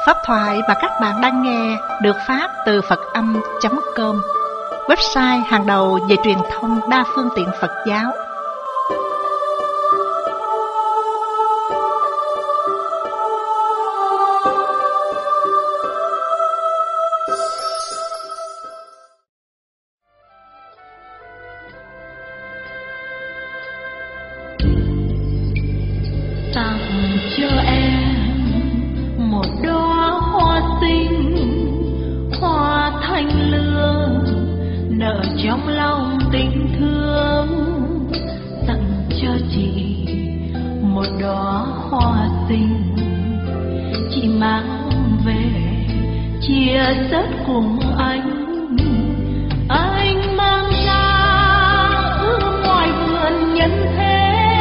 Pháp thoại mà các bạn đang nghe được phát từ Phật-âm.com, website hàng đầu về truyền thông đa phương tiện Phật giáo. Tặng cho em một đóa hoa xinh, hoa thanh lương nở trong lòng tình thương. Tặng cho chị một đóa hoa xinh, chị mang về chia sớt cùng anh mang ra ngoài vườn nhân thế.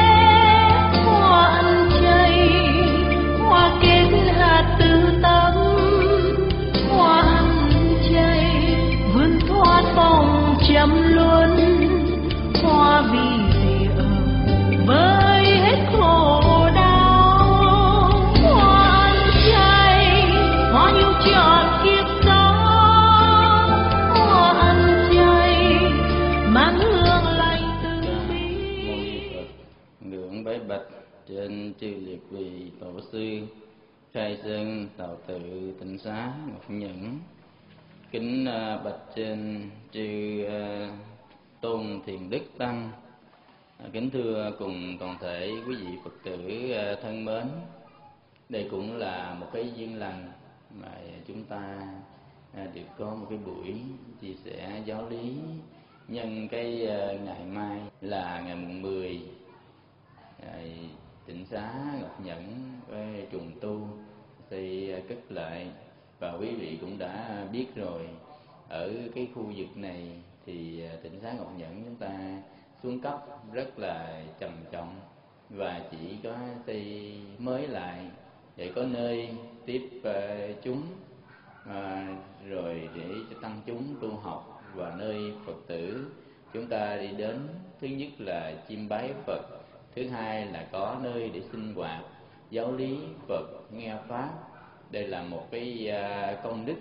Chăm luôn hoa vì rìa với hết khổ đau. Hoa ăn chay, hoa yêu trọn kiếp sống. Hoa ăn chay mang hương lành từ bi. Ngưỡng bái bạch trên chư liệt vị tổ sư khai sơn tạo tự tịnh xá Ngọc Nhẫn. Kính bạch trên chư tôn thiền đức tăng. Kính thưa cùng toàn thể quý vị Phật tử thân mến. Đây cũng là một cái duyên lành mà chúng ta được có một cái buổi chia sẻ giáo lý nhân cái ngày mai là ngày mùng 10 ngày tịnh xá Ngọc Nhẫn với trùng tu xây cất lại. Và quý vị cũng đã biết rồi, ở cái khu vực này thì tịnh xá Ngọc Nhẫn chúng ta xuống cấp rất là trầm trọng và chỉ có xây mới lại để có nơi tiếp chúng, rồi để cho tăng chúng tu học và nơi Phật tử chúng ta đi đến. Thứ nhất là chiêm bái Phật, thứ hai là có nơi để sinh hoạt giáo lý Phật, nghe pháp. Đây là một cái công đức.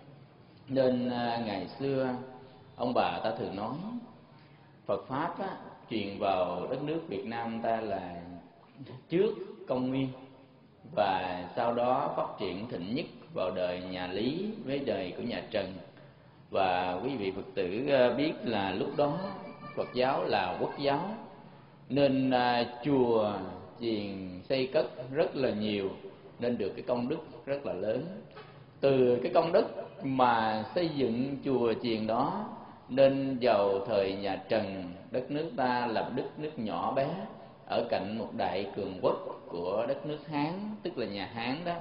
Nên ngày xưa ông bà ta thường nói Phật pháp á, truyền vào đất nước Việt Nam ta là trước công nguyên và sau đó phát triển thịnh nhất vào đời nhà Lý với đời của nhà Trần. Và quý vị Phật tử biết là lúc đó Phật giáo là quốc giáo, nên chùa chiền xây cất rất là nhiều, nên được cái công đức rất là lớn. Từ cái công đức mà xây dựng chùa chiền đó, nên vào thời nhà Trần, đất nước ta là đất nước nhỏ bé ở cạnh một đại cường quốc của đất nước Hán, tức là nhà Hán đó,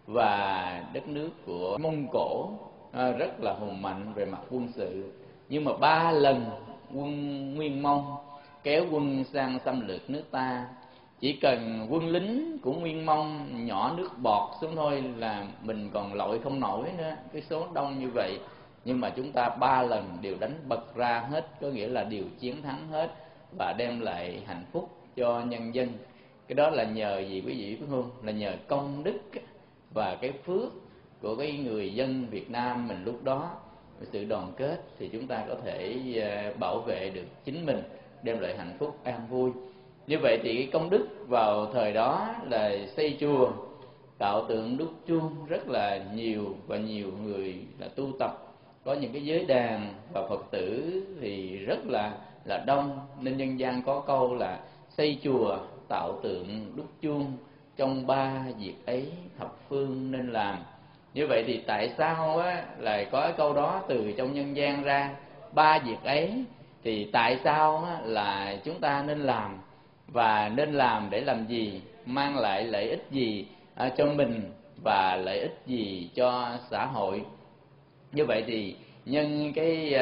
và đất nước của Mông Cổ rất là hùng mạnh về mặt quân sự. Nhưng mà 3 lần quân Nguyên Mông kéo quân sang xâm lược nước ta, chỉ cần quân lính của Nguyên Mông nhỏ nước bọt xuống thôi là mình còn lội không nổi nữa, cái số đông như vậy. Nhưng mà chúng ta 3 lần đều đánh bật ra hết, có nghĩa là đều chiến thắng hết và đem lại hạnh phúc cho nhân dân. Cái đó là nhờ gì quý vị biết không? Là nhờ công đức và cái phước của cái người dân Việt Nam mình lúc đó, sự đoàn kết thì chúng ta có thể bảo vệ được chính mình, đem lại hạnh phúc an vui. Như vậy thì cái công đức vào thời đó là xây chùa, tạo tượng đúc chuông rất là nhiều, và nhiều người là tu tập, có những cái giới đàn và Phật tử thì rất là đông. Nên dân gian có câu là xây chùa tạo tượng đúc chuông, trong 3 việc ấy thập phương nên làm. Như vậy thì tại sao lại có cái câu đó từ trong nhân gian ra? 3 việc ấy thì tại sao là chúng ta nên làm, và nên làm để làm gì, mang lại lợi ích gì cho mình và lợi ích gì cho xã hội. Như vậy thì nhân cái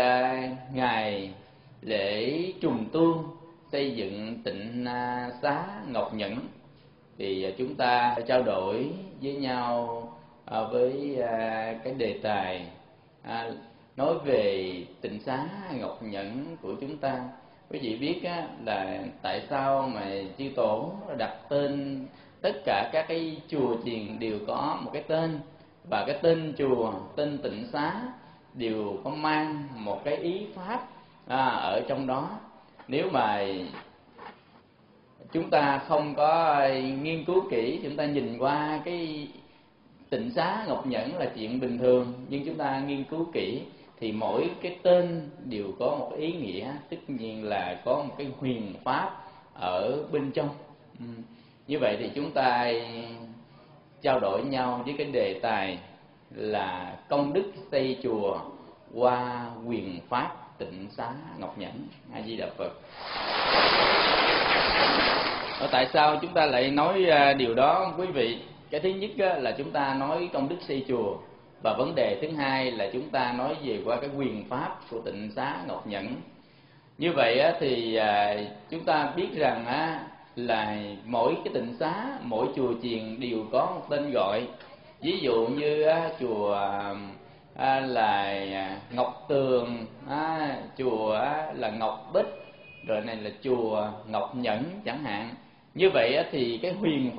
ngày lễ trùng tu xây dựng tịnh xá Ngọc Nhẫn thì chúng ta trao đổi với nhau với cái đề tài nói về tịnh xá Ngọc Nhẫn của chúng ta. Quý vị biết là tại sao mà chư tổ đặt tên tất cả các cái chùa chiền đều có một cái tên, và cái tên chùa, tên tịnh xá đều có mang một cái ý pháp ở trong đó. Nếu mà chúng ta không có nghiên cứu kỹ, chúng ta nhìn qua cái tịnh xá Ngọc Nhẫn là chuyện bình thường, nhưng chúng ta nghiên cứu kỹ thì mỗi cái tên đều có một ý nghĩa, tất nhiên là có một cái huyền pháp ở bên trong. Như vậy thì chúng ta trao đổi nhau với cái đề tài là công đức xây chùa qua huyền pháp tịnh xá Ngọc Nhẫn. A Di Đà Phật. Tại sao chúng ta lại nói điều đó quý vị? Cái thứ nhất là chúng ta nói công đức xây chùa, và vấn đề thứ hai là chúng ta nói về qua cái huyền pháp của tịnh xá Ngọc Nhẫn. Như vậy thì chúng ta biết rằng là mỗi cái tịnh xá, mỗi chùa chiền đều có một tên gọi. Ví dụ như chùa là Ngọc Tường, chùa là Ngọc Bích, rồi này là chùa Ngọc Nhẫn chẳng hạn. Như vậy thì cái huyền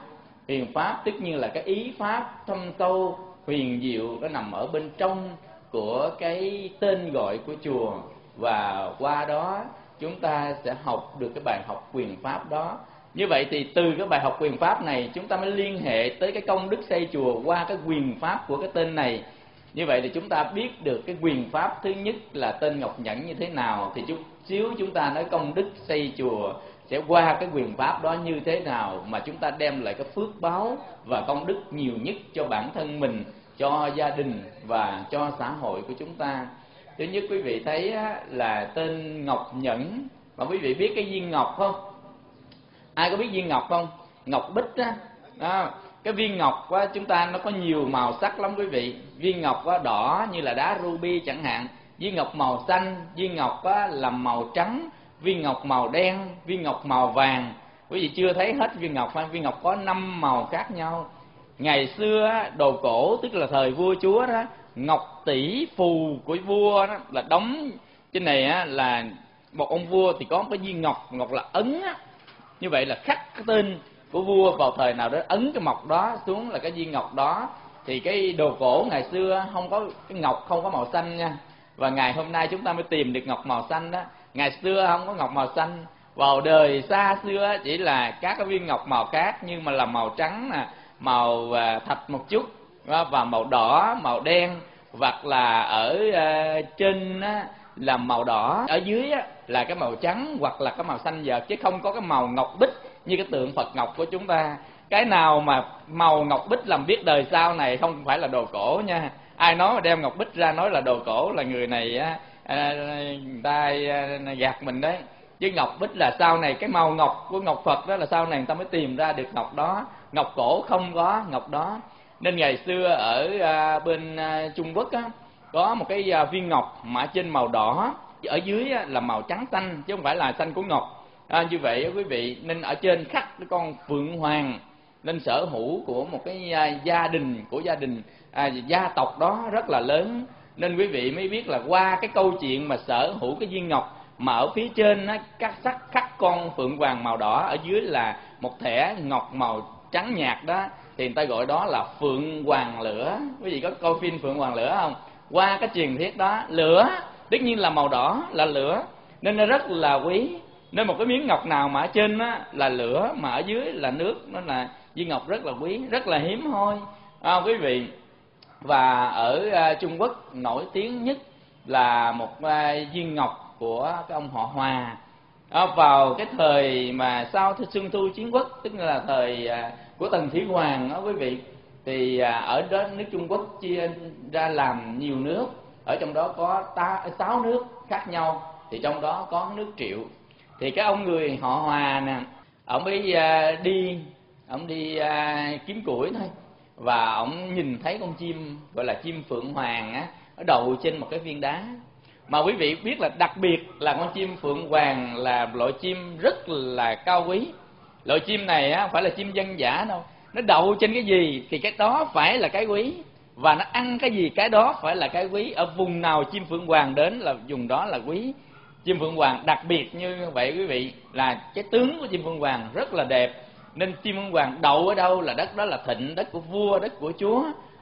pháp tất nhiên là cái ý pháp thâm sâu huyền diệu, nó nằm ở bên trong của cái tên gọi của chùa, và qua đó chúng ta sẽ học được cái bài học quyền pháp đó. Như vậy thì từ cái bài học quyền pháp này chúng ta mới liên hệ tới cái công đức xây chùa qua cái quyền pháp của cái tên này. Như vậy thì chúng ta biết được cái quyền pháp thứ nhất là tên Ngọc Nhẫn như thế nào, thì chút xíu chúng ta nói công đức xây chùa sẽ qua cái quyền pháp đó như thế nào, mà chúng ta đem lại cái phước báo và công đức nhiều nhất cho bản thân mình, cho gia đình và cho xã hội của chúng ta. Thứ nhất quý vị thấy là tên Ngọc Nhẫn, mà quý vị biết cái viên ngọc không? Ai có biết viên ngọc không? Ngọc Bích đó. Cái viên ngọc chúng ta nó có nhiều màu sắc lắm quý vị. Viên ngọc đỏ như là đá ruby chẳng hạn, viên ngọc màu xanh, viên ngọc là màu trắng, viên ngọc màu đen, viên ngọc màu vàng. Quý vị chưa thấy hết viên ngọc. Viên ngọc có 5 màu khác nhau. Ngày xưa đồ cổ, tức là thời vua chúa đó, ngọc tỷ phù của vua đó là đóng trên này là một ông vua thì có một cái viên ngọc, ngọc là ấn á. Như vậy là khắc cái tên của vua vào thời nào đó, ấn cái mộc đó xuống là cái viên ngọc đó. Thì cái đồ cổ ngày xưa không có cái ngọc, không có màu xanh nha. Và ngày hôm nay chúng ta mới tìm được ngọc màu xanh đó. Ngày xưa không có ngọc màu xanh. Vào đời xa xưa chỉ là các cái viên ngọc màu khác, nhưng mà là màu trắng nè, màu thạch một chút, và màu đỏ, màu đen, hoặc là ở trên là màu đỏ, ở dưới là cái màu trắng hoặc là cái màu xanh vợt, chứ không có cái màu ngọc bích như cái tượng Phật ngọc của chúng ta. Cái nào mà màu ngọc bích làm biết đời sau này không phải là đồ cổ nha. Ai nói mà đem ngọc bích ra nói là đồ cổ là người này người ta gạt mình đấy. Chứ ngọc bích là sau này, cái màu ngọc của ngọc Phật đó là sau này người ta mới tìm ra được ngọc đó. Ngọc cổ không có ngọc đó. Nên ngày xưa ở bên Trung Quốc có một cái viên ngọc mà trên màu đỏ, ở dưới là màu trắng xanh, chứ không phải là xanh của ngọc. Như vậy quý vị, nên ở trên khắc cái con phượng hoàng nên sở hữu của một cái gia đình, gia tộc đó rất là lớn. Nên quý vị mới biết là qua cái câu chuyện mà sở hữu cái viên ngọc mà ở phía trên khắc con phượng hoàng màu đỏ, ở dưới là một thẻ ngọc màu trắng nhạt đó, thì người ta gọi đó là phượng hoàng lửa. Quý vị có coi phim Phượng Hoàng Lửa không? Qua cái truyền thuyết đó, lửa tất nhiên là màu đỏ là lửa, nên nó rất là quý. Nên một cái miếng ngọc nào mà ở trên là lửa, mà ở dưới là nước, nó là viên ngọc rất là quý, rất là hiếm hoi quý vị. Và ở Trung Quốc nổi tiếng nhất là một viên ngọc của cái ông họ Hòa. Vào cái thời mà sau Xuân Thu Chiến Quốc, tức là thời của Tần Thủy Hoàng đó quý vị, thì ở đó nước Trung Quốc chia ra làm nhiều nước, ở trong đó có 6 nước khác nhau, thì trong đó có nước Triệu. Thì cái ông người họ Hòa nè, ông mới đi kiếm củi thôi, và ông nhìn thấy con chim gọi là chim phượng hoàng ở đậu trên một cái viên đá. Mà quý vị biết là đặc biệt là con chim phượng hoàng là loại chim rất là cao quý. Loại chim này không phải là chim dân dã đâu, nó đậu trên cái gì thì cái đó phải là cái quý, và nó ăn cái gì cái đó phải là cái quý. Ở vùng nào chim phượng hoàng đến là vùng đó là quý. Chim phượng hoàng đặc biệt như vậy quý vị, là cái tướng của chim phượng hoàng rất là đẹp. Nên chim phượng hoàng đậu ở đâu là đất đó là thịnh, đất của vua, đất của chúa.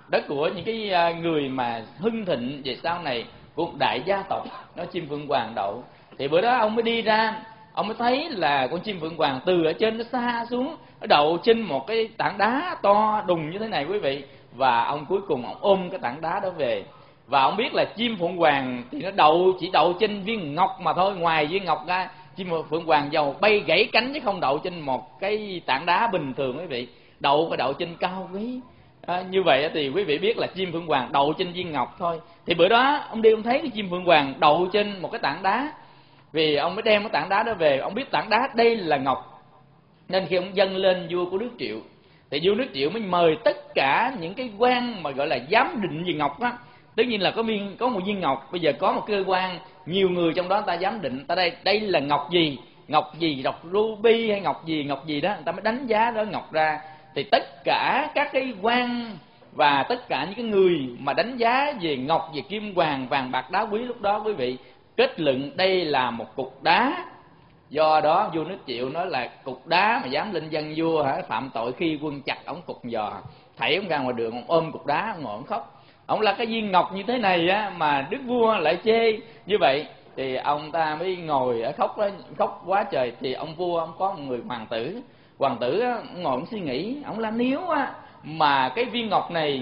đất của những cái người mà hưng thịnh về sau này, của đại gia tộc, nó chim phượng hoàng đậu. Thì bữa đó ông mới đi ra, ông mới thấy là con chim phượng hoàng từ ở trên nó xa xuống, nó đậu trên một cái tảng đá to đùng như thế này quý vị. Và ông cuối cùng ông ôm cái tảng đá đó về. Và ông biết là chim phượng hoàng thì nó chỉ đậu trên viên ngọc mà thôi. Ngoài viên ngọc ra, chim phượng hoàng giàu bay gãy cánh chứ không đậu trên một cái tảng đá bình thường quý vị. Đậu phải đậu trên cao quý. Như vậy thì quý vị biết là chim phượng hoàng đậu trên viên ngọc thôi. Thì bữa đó ông đi ông thấy cái chim phượng hoàng đậu trên một cái tảng đá. Vì ông mới đem cái tảng đá đó về, ông biết tảng đá đây là ngọc. Nên khi ông dâng lên vua của nước Triệu, thì vua nước Triệu mới mời tất cả những cái quan mà gọi là giám định về ngọc á. Tất nhiên là có một viên ngọc, bây giờ có một cơ quan, nhiều người trong đó ta giám định, ta đây là ngọc gì, ngọc ruby hay ngọc gì đó, người ta mới đánh giá đó ngọc ra. Thì tất cả các cái quan và tất cả những cái người mà đánh giá về ngọc, về kim hoàng, vàng bạc đá quý lúc đó quý vị, kết luận đây là một cục đá. Do đó vua nước Triệu nói là cục đá mà dám lên dân vua phạm tội khi quân chặt ổng cục giò. Thảy ông ra ngoài đường, ông ôm cục đá, ông ngồi ông khóc. Ông là cái viên ngọc như thế này á mà đức vua lại chê như vậy. Thì ông ta mới ngồi ở khóc quá trời. Thì ông vua, ông có một người hoàng tử á, ngồi ông suy nghĩ, ông là nếu á mà cái viên ngọc này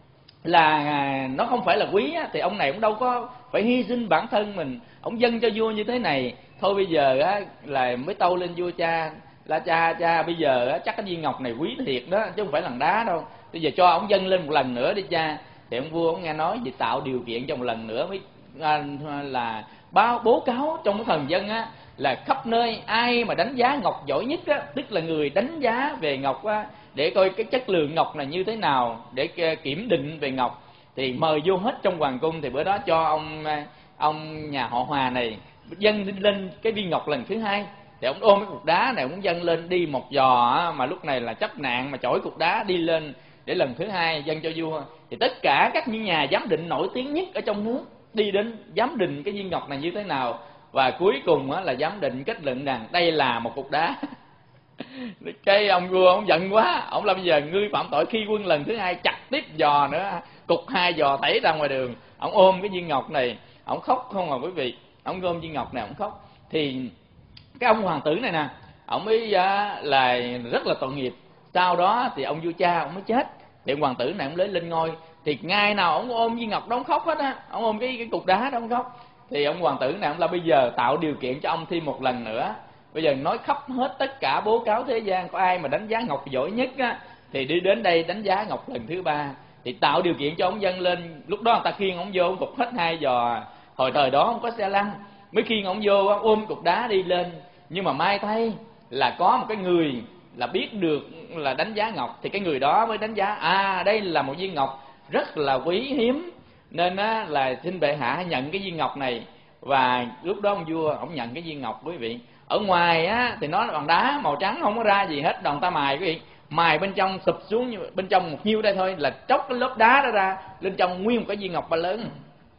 là nó không phải là quý á, thì ông này cũng đâu có phải hy sinh bản thân mình, ông dâng cho vua như thế này. Thôi bây giờ á là mới tâu lên vua cha, là cha bây giờ á chắc cái viên ngọc này quý thiệt đó chứ không phải là đá đâu, bây giờ cho ông dâng lên một lần nữa đi cha. Thì ông vua ông nghe nói thì tạo điều kiện cho một lần nữa mới là bố cáo trong cái thần dân á, là khắp nơi ai mà đánh giá ngọc giỏi nhất á, tức là người đánh giá về ngọc á, để coi cái chất lượng ngọc là như thế nào, để kiểm định về ngọc, thì mời vô hết trong hoàng cung. Thì bữa đó cho ông nhà họ Hòa này dâng lên cái viên ngọc lần thứ hai. Thì ông ôm cái cục đá này, ông dâng lên đi một giò mà lúc này là chấp nạn mà chổi cục đá đi lên để lần thứ hai dâng cho vua. Thì tất cả các những nhà giám định nổi tiếng nhất ở trong nước đi đến giám định cái viên ngọc này như thế nào, và cuối cùng là giám định kết luận rằng đây là một cục đá. Cái ông vua ông giận quá, ông là bây giờ ngươi phạm tội khi quân lần thứ hai, chặt tiếp giò nữa, cục 2 giò thảy ra ngoài đường. Ông ôm cái viên ngọc này, ông khóc không à quý vị, ông ôm viên ngọc này ông khóc. Thì cái ông hoàng tử này nè, ông mới là rất là tội nghiệp. Sau đó thì ông vua cha ông mới chết, thì hoàng tử này ông lấy lên ngôi. Thì ngày nào ông ôm viên ngọc đó ông khóc hết á, ông ôm cái cục đá đó ông khóc. Thì ông hoàng tử này ông là bây giờ tạo điều kiện cho ông thêm một lần nữa. Bây giờ nói khắp hết tất cả bố cáo thế gian, có ai mà đánh giá ngọc giỏi nhất á thì đi đến đây đánh giá ngọc lần thứ 3. Thì tạo điều kiện cho ông dâng lên. Lúc đó người ta khiêng ông vô, ông cục hết 2 giò. Hồi thời đó không có xe lăn, mới khiêng ông vô ôm cục đá đi lên. Nhưng mà may thay là có một cái người là biết được là đánh giá ngọc, thì cái người đó mới đánh giá đây là một viên ngọc rất là quý hiếm, nên là xin bệ hạ nhận cái viên ngọc này. Và lúc đó ông vua ông nhận cái viên ngọc quý vị. Ở ngoài thì nó là bằng đá màu trắng, không có ra gì hết. Đòn ta mài quý vị, mài bên trong sụp xuống, bên trong một nhiêu đây thôi là tróc cái lớp đá đó ra, bên trong nguyên một cái viên ngọc ba lớn.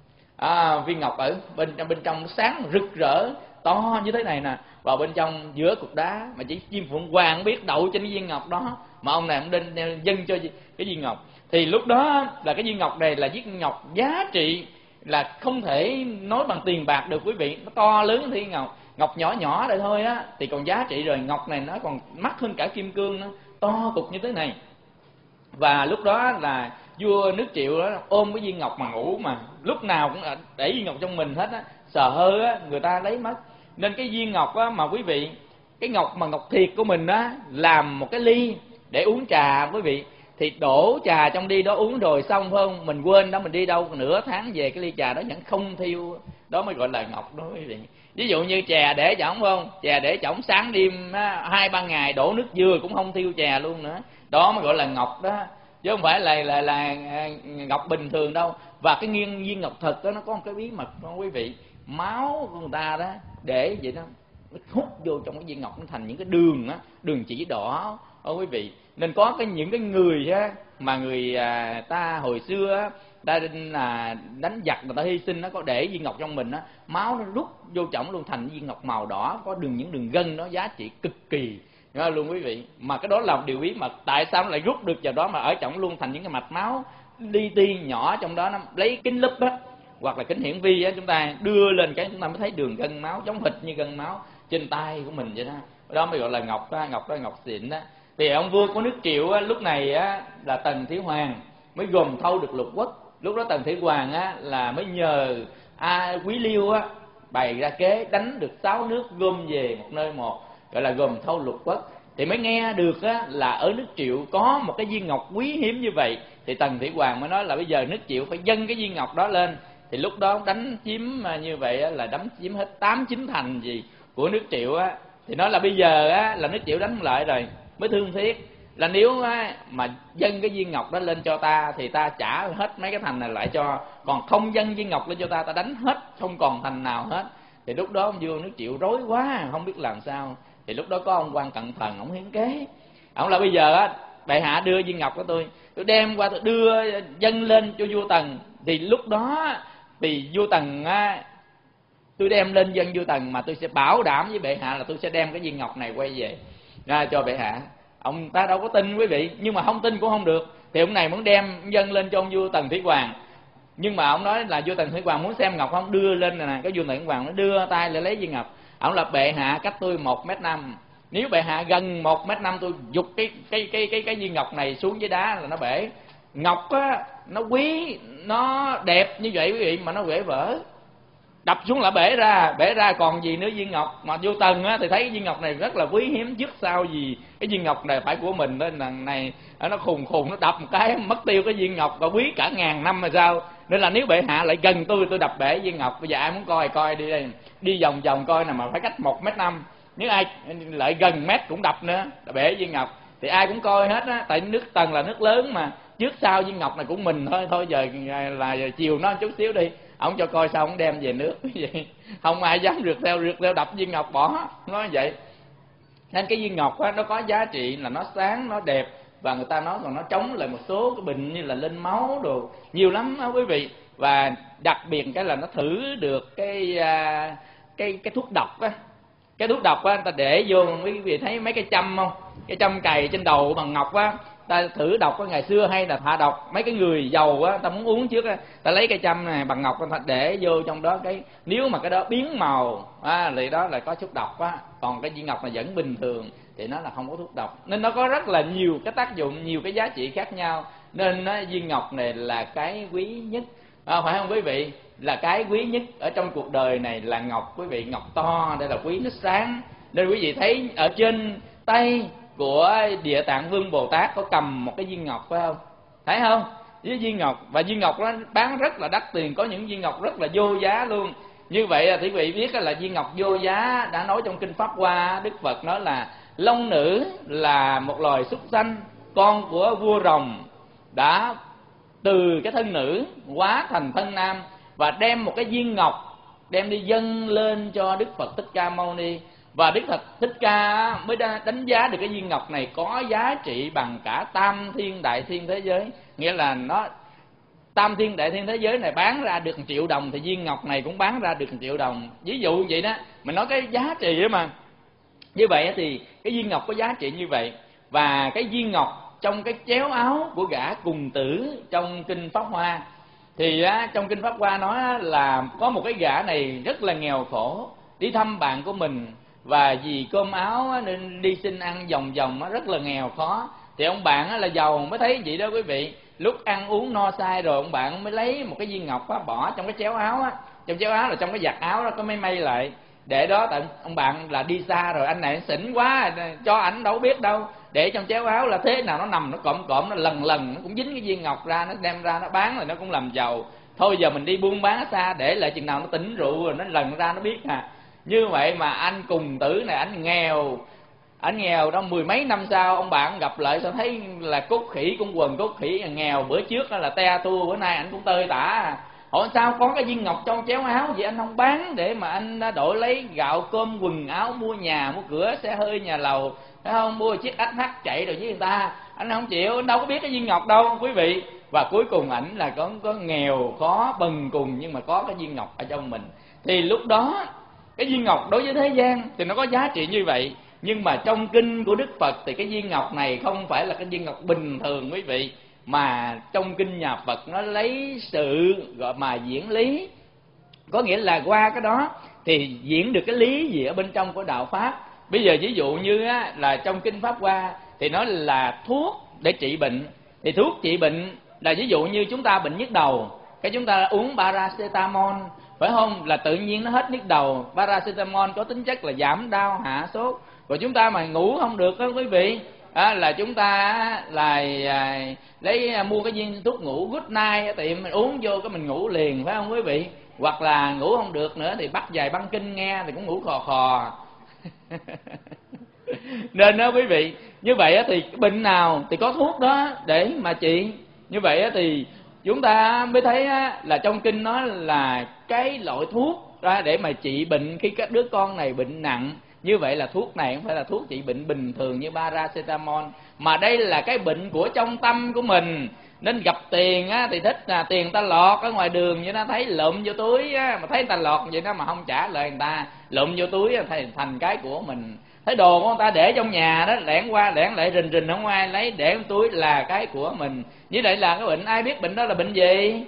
Viên ngọc ở bên trong sáng rực rỡ to như thế này nè, vào bên trong giữa cục đá mà chỉ chim phượng hoàng biết đậu trên cái viên ngọc đó, mà ông này ông định dâng cho cái viên ngọc. Thì lúc đó là cái viên ngọc này là viên ngọc giá trị là không thể nói bằng tiền bạc được quý vị, nó to lớn thì ngọc nhỏ nhỏ đây thôi á thì còn giá trị rồi, ngọc này nó còn mắc hơn cả kim cương, nó to cục như thế này. Và lúc đó là vua nước Triệu đó ôm cái viên ngọc mà ngủ, mà lúc nào cũng để viên ngọc trong mình hết á, sờ hơ á người ta lấy mất. Nên cái viên ngọc á mà quý vị, cái ngọc mà ngọc thiệt của mình á, làm một cái ly để uống trà quý vị, thì đổ trà trong ly đó uống rồi xong phải không, mình quên đó, mình đi đâu nửa tháng về cái ly trà đó vẫn không thiêu, đó mới gọi là ngọc đó quý vị. Ví dụ như chè để chổng phải không, chè để chổng sáng đêm 2-3 ngày đổ nước dừa cũng không thiêu chè luôn nữa, đó mới gọi là ngọc đó, chứ không phải là ngọc bình thường đâu. Và cái viên ngọc thật đó nó có một cái bí mật đó quý vị, máu của người ta đó để vậy đó, nó hút vô trong cái viên ngọc, nó thành những cái đường á, đường chỉ đỏ đó quý vị. Nên có những cái người á mà người ta hồi xưa á, ta là đánh giặc người ta hy sinh, nó có để viên ngọc trong mình á, máu nó rút vô trọng luôn thành viên ngọc màu đỏ, có những đường gân đó giá trị cực kỳ luôn quý vị. Mà cái đó là một điều bí mật, tại sao nó lại rút được vào đó mà ở trọng luôn thành những cái mạch máu li ti nhỏ trong đó, nó lấy kính lúp á hoặc là kính hiển vi á, chúng ta đưa lên cái chúng ta mới thấy đường gân máu giống hệt như gân máu trên tay của mình vậy đó. Đó mới gọi là ngọc đó, ngọc xịn đó. Thì ông vua của nước Triệu á, lúc này á là Tần Thủy Hoàng mới gồm thâu được lục quốc. Lúc đó Tần Thủy Hoàng á là mới nhờ Quý Liêu á bày ra kế đánh được 6 nước gom về một nơi một, gọi là gồm thâu lục quốc. Thì mới nghe được á là ở nước Triệu có một cái viên ngọc quý hiếm như vậy. Thì Tần Thủy Hoàng mới nói là bây giờ nước Triệu phải dâng cái viên ngọc đó lên. Thì lúc đó đánh chiếm như vậy á, là đánh chiếm hết 8-9 thành gì của nước Triệu á. Thì nói là bây giờ á là nước Triệu đánh lại rồi, mới thương tiếc là nếu á, mà dâng cái viên ngọc đó lên cho ta thì ta trả hết mấy cái thành này lại cho, còn không dâng viên ngọc lên cho ta, ta đánh hết không còn thành nào hết. Thì lúc đó ông vua nước Triệu rối quá không biết làm sao. Thì lúc đó có ông quan Cận Thần, ông hiến kế, ông là bây giờ á bệ hạ đưa viên ngọc của tôi đem qua, tôi đưa dâng lên cho vua Tần. Thì lúc đó thì vua Tần á, tôi đem lên dân vua Tần mà tôi sẽ bảo đảm với bệ hạ là tôi sẽ đem cái viên ngọc này quay về ra cho bệ hạ. Ông ta đâu có tin quý vị, nhưng mà không tin cũng không được. Thì ông này muốn đem dâng lên cho ông vua Tần Thủy Hoàng, nhưng mà ông nói là vua Tần Thủy Hoàng muốn xem ngọc không, đưa lên nè. Cái vua Tần Thủy Hoàng nó đưa tay lại lấy viên ngọc. Ông là bệ hạ cách tôi 1m5, nếu bệ hạ gần 1m5 tôi giục cái viên ngọc này xuống dưới đá là nó bể. Ngọc á nó quý, nó đẹp như vậy quý vị, mà nó bể vỡ, đập xuống là bể ra còn gì nữa viên ngọc. Mà vua Tần á thì thấy cái viên ngọc này rất là quý hiếm, trước sau gì cái viên ngọc này phải của mình, nên lần này nó khùng nó đập một cái mất tiêu cái viên ngọc và quý cả ngàn năm mà sao. Nên là nếu bệ hạ lại gần tôi đập bể viên ngọc. Bây giờ ai muốn coi đi đây, đi vòng vòng coi nè, mà phải cách 1m5, nếu ai lại gần mét cũng đập nữa, bể viên ngọc. Thì ai cũng coi hết á, tại nước Tần là nước lớn mà, trước sau viên ngọc này cũng mình thôi giờ là chiều nó chút xíu đi. Ông cho coi sao ông đem về nước vậy, không ai dám rượt theo đập viên ngọc bỏ, nói vậy. Nên cái viên ngọc á, nó có giá trị là nó sáng, nó đẹp, và người ta nói còn nó chống lại một số cái bệnh như là lên máu đồ nhiều lắm đó quý vị. Và đặc biệt cái là nó thử được cái thuốc độc á. Cái thuốc độc á, người ta để vô, quý vị thấy mấy cái châm không, cái châm cày trên đầu bằng ngọc á, ta thử độc á, ngày xưa hay là hạ độc, mấy cái người giàu á, ta muốn uống trước á, ta lấy cây châm này bằng ngọc, ta để vô trong đó, cái nếu mà cái đó biến màu thì đó là có thuốc độc á. Còn cái viên ngọc này vẫn bình thường thì nó là không có thuốc độc. Nên nó có rất là nhiều cái tác dụng, nhiều cái giá trị khác nhau. Nên viên ngọc này là cái quý nhất, phải không quý vị? Là cái quý nhất ở trong cuộc đời này là ngọc quý vị. Ngọc to đây là quý, nó sáng. Nên quý vị thấy ở trên tay của Địa Tạng Vương Bồ Tát có cầm một cái viên ngọc, phải không? Thấy không? Với viên ngọc, và viên ngọc nó bán rất là đắt tiền, có những viên ngọc rất là vô giá luôn. Như vậy là quý vị biết là viên ngọc vô giá. Đã nói trong kinh Pháp Hoa, Đức Phật nói là long nữ là một loài súc sanh, con của vua rồng, đã từ cái thân nữ hóa thành thân nam, và đem một cái viên ngọc đem đi dâng lên cho Đức Phật Thích Ca Mâu Ni. Và Đức Phật Thích Ca mới đánh giá được cái viên ngọc này có giá trị bằng cả tam thiên đại thiên thế giới. Nghĩa là nó tam thiên đại thiên thế giới này bán ra được 1 triệu đồng thì viên ngọc này cũng bán ra được 1 triệu đồng. Ví dụ vậy đó, mình nói cái giá trị đó mà. Như vậy thì cái viên ngọc có giá trị như vậy. Và cái viên ngọc trong cái chéo áo của gã cùng tử trong kinh Pháp Hoa, thì trong kinh Pháp Hoa nói là có một cái gã này rất là nghèo khổ, đi thăm bạn của mình, và vì cơm áo nên đi xin ăn vòng vòng, rất là nghèo khó. Thì ông bạn là giàu mới thấy vậy đó quý vị. Lúc ăn uống no say rồi, ông bạn mới lấy một cái viên ngọc bỏ trong cái chéo áo á. Trong chéo áo là trong cái giặt áo đó có may lại để đó. Tại ông bạn là đi xa rồi, anh này xỉn quá, cho ảnh đâu biết đâu, để trong chéo áo là thế nào nó nằm, nó cộm nó lần nó cũng dính cái viên ngọc ra, nó đem ra nó bán rồi nó cũng làm giàu. Thôi giờ mình đi buôn bán xa, để lại chừng nào nó tỉnh rượu rồi nó lần ra nó biết Như vậy mà anh cùng tử này anh nghèo đó, 10 mấy năm sau ông bạn gặp lại sao thấy là cốt khỉ cũng quần cốt khỉ, nghèo bữa trước là te tua, bữa nay anh cũng tơi tả. Hỏi sao có cái viên ngọc trong chéo áo vậy anh không bán để mà anh đổi lấy gạo cơm quần áo, mua nhà mua cửa xe hơi nhà lầu, phải không? Mua chiếc SH chạy rồi với người ta, anh không chịu, anh đâu có biết cái viên ngọc đâu quý vị. Và cuối cùng ảnh là có nghèo khó bần cùng, nhưng mà có cái viên ngọc ở trong mình. Thì lúc đó cái viên ngọc đối với thế gian thì nó có giá trị như vậy, nhưng mà trong kinh của Đức Phật thì cái viên ngọc này không phải là cái viên ngọc bình thường quý vị, mà trong kinh nhà Phật nó lấy sự gọi mà diễn lý, có nghĩa là qua cái đó thì diễn được cái lý gì ở bên trong của đạo pháp. Bây giờ ví dụ như á, là trong kinh Pháp Hoa thì nói là thuốc để trị bệnh, thì thuốc trị bệnh là ví dụ như chúng ta bệnh nhức đầu, cái chúng ta uống paracetamol, phải không, là tự nhiên nó hết nhức đầu. Paracetamol có tính chất là giảm đau hạ sốt. Rồi chúng ta mà ngủ không được đó quý vị, là chúng ta là lấy mua cái viên thuốc ngủ good night ở tiệm, mình uống vô cái mình ngủ liền, phải không quý vị? Hoặc là ngủ không được nữa thì bắt vài băng kinh nghe thì cũng ngủ khò khò. Nên đó quý vị, như vậy thì bệnh nào thì có thuốc đó để mà trị. Như vậy thì chúng ta mới thấy là trong kinh nói là cái loại thuốc ra để mà trị bệnh khi các đứa con này bệnh nặng. Như vậy là thuốc này không phải là thuốc trị bệnh bình thường như paracetamol, mà đây là cái bệnh của trong tâm của mình. Nên gặp tiền á, thì thích là tiền ta lọt ở ngoài đường vậy đó, thấy lụm vô túi á, mà thấy người ta lọt vậy đó mà không trả lời người ta, lụm vô túi thành cái của mình. Thấy đồ của người ta để trong nhà đó, lẻn qua lẻn lại rình rình không ai lấy, để trong túi là cái của mình. Như vậy là cái bệnh, ai biết bệnh đó là bệnh gì?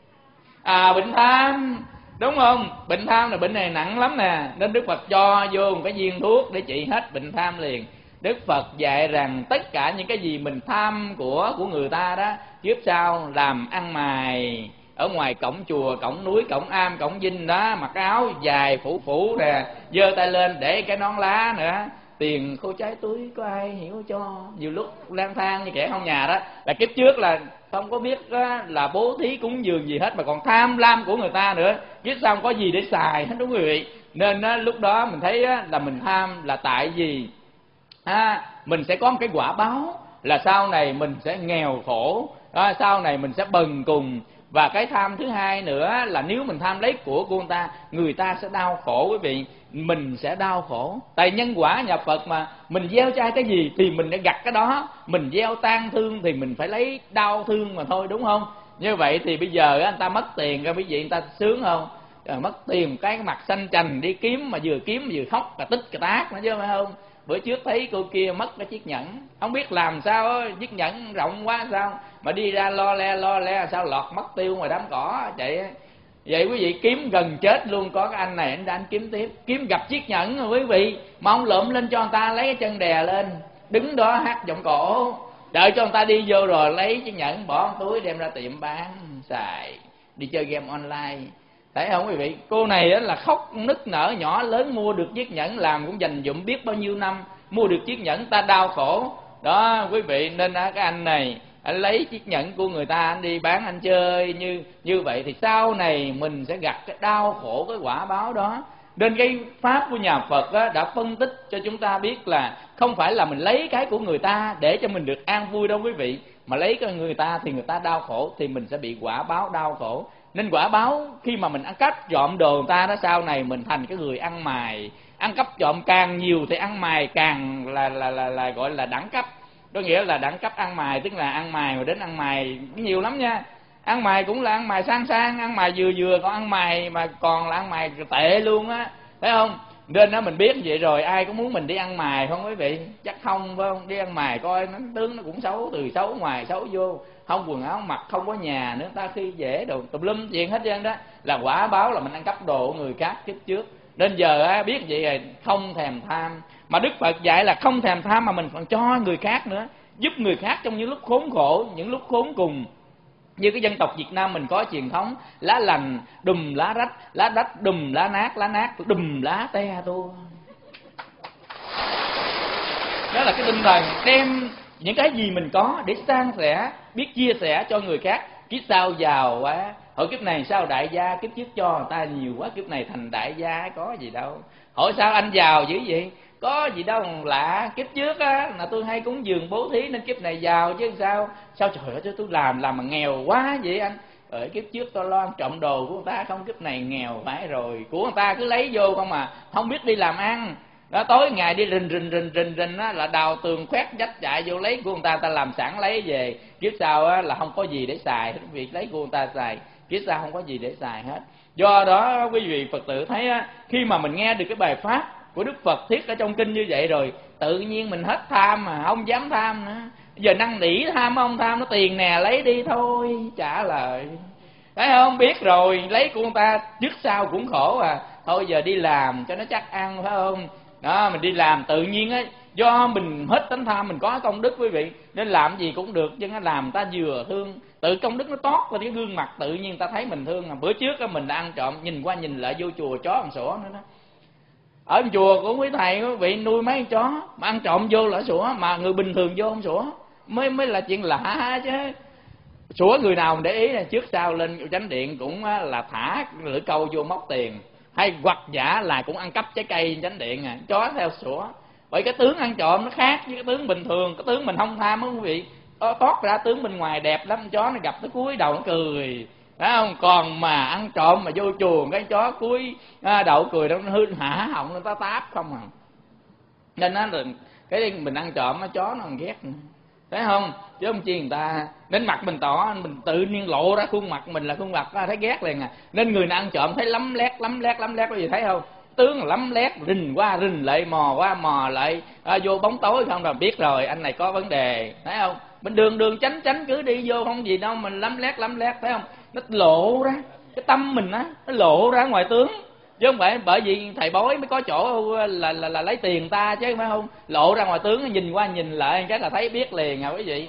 Bệnh tham, đúng không? Bệnh tham là bệnh này nặng lắm nè, nên Đức Phật cho vô một cái viên thuốc để trị hết bệnh tham liền. Đức Phật dạy rằng tất cả những cái gì mình tham của người ta đó, kiếp sau làm ăn mày ở ngoài cổng chùa, cổng núi, cổng am, cổng dinh đó, mặc áo dài phủ nè, giơ tay lên để cái nón lá nữa, tiền khô trái túi có ai hiểu cho. Nhiều lúc lang thang như kẻ không nhà đó, là kiếp trước là không có biết đó, là bố thí cúng dường gì hết, mà còn tham lam của người ta nữa, kiếp sau không có gì để xài hết, đúng quý vị. Nên đó, lúc đó mình thấy đó, là mình tham là tại vì mình sẽ có một cái quả báo là sau này mình sẽ nghèo khổ, sau này mình sẽ bần cùng. Và cái tham thứ hai nữa là nếu mình tham lấy của người ta sẽ đau khổ quý vị, mình sẽ đau khổ. Tại nhân quả nhà Phật mà, mình gieo cho ai cái gì thì mình đã gặt cái đó, mình gieo tang thương thì mình phải lấy đau thương mà thôi, đúng không? Như vậy thì bây giờ anh ta mất tiền, quý vị, anh ta sướng không? Mất tiền cái mặt xanh chành đi kiếm mà vừa khóc cả tích cả tác nữa chứ, phải không? Bữa trước thấy cô kia mất cái chiếc nhẫn, không biết làm sao, chiếc nhẫn rộng quá sao mà đi ra lo le sao lọt mất tiêu ngoài đám cỏ chạy. Vậy quý vị, kiếm gần chết luôn. Có cái anh này anh kiếm tiếp, kiếm gặp chiếc nhẫn rồi quý vị, mà ông lượm lên cho người ta, lấy cái chân đè lên, đứng đó hát giọng cổ, đợi cho người ta đi vô rồi lấy chiếc nhẫn bỏ trong túi đem ra tiệm bán xài, đi chơi game online. Thấy không quý vị? Cô này là khóc nức nở, nhỏ lớn mua được chiếc nhẫn, làm cũng dành dụm biết bao nhiêu năm mua được chiếc nhẫn, ta đau khổ đó quý vị. Nên cái anh này anh lấy chiếc nhẫn của người ta anh đi bán anh chơi như vậy thì sau này mình sẽ gặp cái đau khổ, cái quả báo đó. Nên cái pháp của nhà Phật đã phân tích cho chúng ta biết là không phải là mình lấy cái của người ta để cho mình được an vui đâu quý vị, mà lấy cái người ta thì người ta đau khổ thì mình sẽ bị quả báo đau khổ. Nên quả báo khi mà mình ăn cắp trộm đồ người ta đó, sau này mình thành cái người ăn mày. Ăn cắp trộm càng nhiều thì ăn mày càng là gọi là đẳng cấp. Có nghĩa là đẳng cấp ăn mày, tức là ăn mày mà đến ăn mày nhiều lắm nha. Ăn mày cũng là ăn mày sang, ăn mày vừa, còn ăn mày mà còn là ăn mày tệ luôn á, thấy không? Nên đó mình biết vậy rồi, ai có muốn mình đi ăn mày không quý vị? Chắc không, phải không? Đi ăn mày coi nó tướng nó cũng xấu, từ xấu ngoài xấu vô, không quần áo mặc, không có nhà nữa, ta khi dễ đồ tùm lum chuyện hết trơn đó, là quả báo là mình ăn cắp đồ của người khác kiếp trước. Nên giờ biết vậy rồi không thèm tham. Mà Đức Phật dạy là không thèm tham mà mình còn cho người khác nữa, giúp người khác trong những lúc khốn khổ, những lúc khốn cùng. Như cái dân tộc Việt Nam mình có truyền thống lá lành đùm lá rách đùm lá nát đùm lá te tua. Đó là cái tinh thần đem những cái gì mình có để san sẻ, biết chia sẻ cho người khác. Kiếp sau giàu quá, hỏi kiếp này sao đại gia, kiếp trước cho người ta nhiều quá, kiếp này thành đại gia, có gì đâu. Hỏi sao anh giàu dữ vậy, có gì đâu lạ, kiếp trước á là tôi hay cúng dường bố thí nên kiếp này giàu chứ sao. Sao trời ơi tôi làm mà nghèo quá vậy anh? Ở kiếp trước tôi lo ăn trộm đồ của người ta không, kiếp này nghèo phải rồi, của người ta cứ lấy vô không mà không biết đi làm ăn. Đó, tối ngày đi rình á, là đào tường khoét dách chạy vô lấy của người ta làm sẵn lấy về. Kiếp sau á là không có gì để xài, việc lấy của người ta xài, kiếp sau không có gì để xài hết. Do đó quý vị Phật tử thấy á, khi mà mình nghe được cái bài pháp của Đức Phật thiết ở trong kinh như vậy rồi, tự nhiên mình hết tham mà không dám tham nữa. Giờ năn nỉ tham ông tham, nó tiền nè lấy đi thôi, trả lời. Thấy không? Biết rồi, lấy của người ta trước sau cũng khổ à. Thôi giờ đi làm cho nó chắc ăn, phải không? Đó, mình đi làm tự nhiên á, do mình hết tánh tham, mình có công đức quý vị, nên làm gì cũng được, chứ nó làm người ta vừa thương, tự công đức nó toát vào cái gương mặt, tự nhiên người ta thấy mình thương. Bữa trước á, mình đã ăn trộm, nhìn qua nhìn lại vô chùa chó ăn sủa nữa đó. Ở chùa của quý thầy quý vị nuôi mấy con chó mà ăn trộm vô là sủa, mà người bình thường vô không sủa mới là chuyện lạ chứ. Sủa người nào mình để ý là trước sau lên chánh điện cũng là thả lưỡi câu vô móc tiền, hay hoặc giả là cũng ăn cắp trái cây chánh điện à, chó theo sủa. Bởi cái tướng ăn trộm nó khác với cái tướng bình thường. Cái tướng mình không tham á quý vị, toát ra tướng bên ngoài đẹp lắm, chó nó gặp tới cúi đầu nó cười, phải không? Còn mà ăn trộm mà vô chùa cái chó cúi đầu cười đó, nó hư hả họng nó táp không à. Nên nó là cái mình ăn trộm chó nó còn ghét nữa, thấy không? Chứ không chi người ta. Nên mặt mình tỏ, mình tự nhiên lộ ra khuôn mặt mình là khuôn mặt thấy ghét liền à. Nên người nào ăn trộm thấy lấm lét có gì thấy không? Tướng lấm lét, rình qua rình lại, mò qua mò lại, vô bóng tối không rồi biết rồi anh này có vấn đề, thấy không? Mình đường tránh cứ đi vô không gì đâu, mình lấm lét thấy không? Nó lộ ra cái tâm mình á, nó lộ ra ngoài tướng, chứ không phải bởi vì thầy bói mới có chỗ là lấy tiền ta chứ, phải không? Lộ ra ngoài tướng, nhìn qua nhìn lại cái là thấy biết liền à quý vị.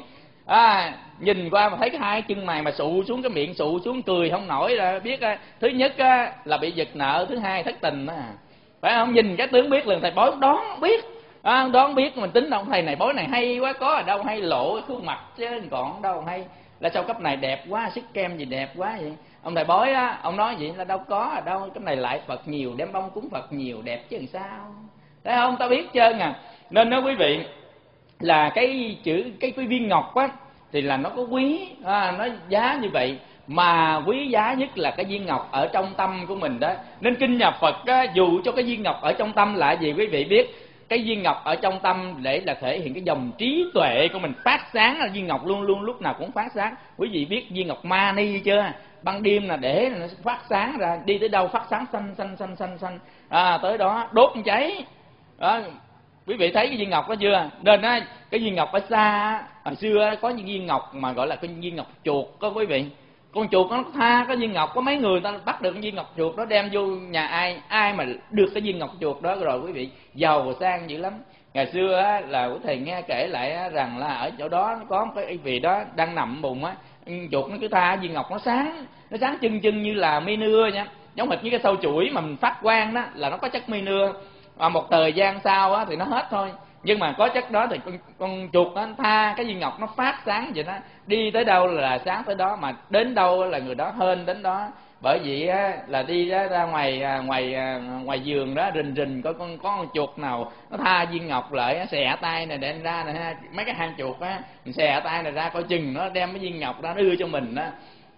Nhìn qua mà thấy cái hai chân mày mà sụ xuống, cái miệng sụ xuống cười không nổi là biết thứ nhất là bị giật nợ, thứ hai thất tình đó, phải không? Nhìn cái tướng biết liền, thầy bói đoán biết, đoán biết. Mình tính ông thầy này bói này hay quá, có ở đâu hay lộ cái khuôn mặt chứ còn đâu hay là sao cấp này đẹp quá, sức kem gì đẹp quá vậy. Ông thầy bói á, ông nói vậy là đâu có ở đâu, cái này lại Phật nhiều, đem bông cúng Phật nhiều, đẹp chứ làm sao, thấy không? Ta biết trơn à. Nên đó quý vị, là cái chữ cái viên ngọc á thì là nó có quý, nó giá như vậy, mà quý giá nhất là cái viên ngọc ở trong tâm của mình đó. Nên kinh nhà Phật á, dù cho cái viên ngọc ở trong tâm là gì quý vị biết, cái viên ngọc ở trong tâm để là thể hiện cái dòng trí tuệ của mình phát sáng, là viên ngọc luôn luôn lúc nào cũng phát sáng. Quý vị biết viên ngọc mani chưa? Ban đêm là để nó phát sáng ra, đi tới đâu phát sáng xanh, tới đó đốt cháy đó. Quý vị thấy cái viên ngọc đó chưa? Nên á, cái viên ngọc ở xa, hồi xưa có những viên ngọc mà gọi là cái viên ngọc chuột đó quý vị. Con chuột nó tha cái viên ngọc, có mấy người ta bắt được cái viên ngọc chuột đó đem vô nhà ai mà được cái viên ngọc chuột đó rồi quý vị giàu sang dữ lắm. Ngày xưa á, là của thầy nghe kể lại á, rằng là ở chỗ đó có cái vị đó đang nằm bụng á, chuột nó cứ tha viên ngọc nó sáng chưng như là mi nưa nha, giống hệt như cái sâu chuỗi mà mình phát quang đó là nó có chất mi nưa. Một thời gian sau á, thì nó hết thôi, nhưng mà có chất đó thì con chuột nó tha cái viên ngọc nó phát sáng vậy đó, đi tới đâu là sáng tới đó, mà đến đâu là người đó hên đến đó. Bởi vì á, là đi ra ngoài vườn đó rình có con chuột nào nó tha viên ngọc lại, xè tay này đem ra này, mấy cái hang chuột á, xè tay này ra coi chừng nó đem cái viên ngọc ra nó đưa cho mình đó.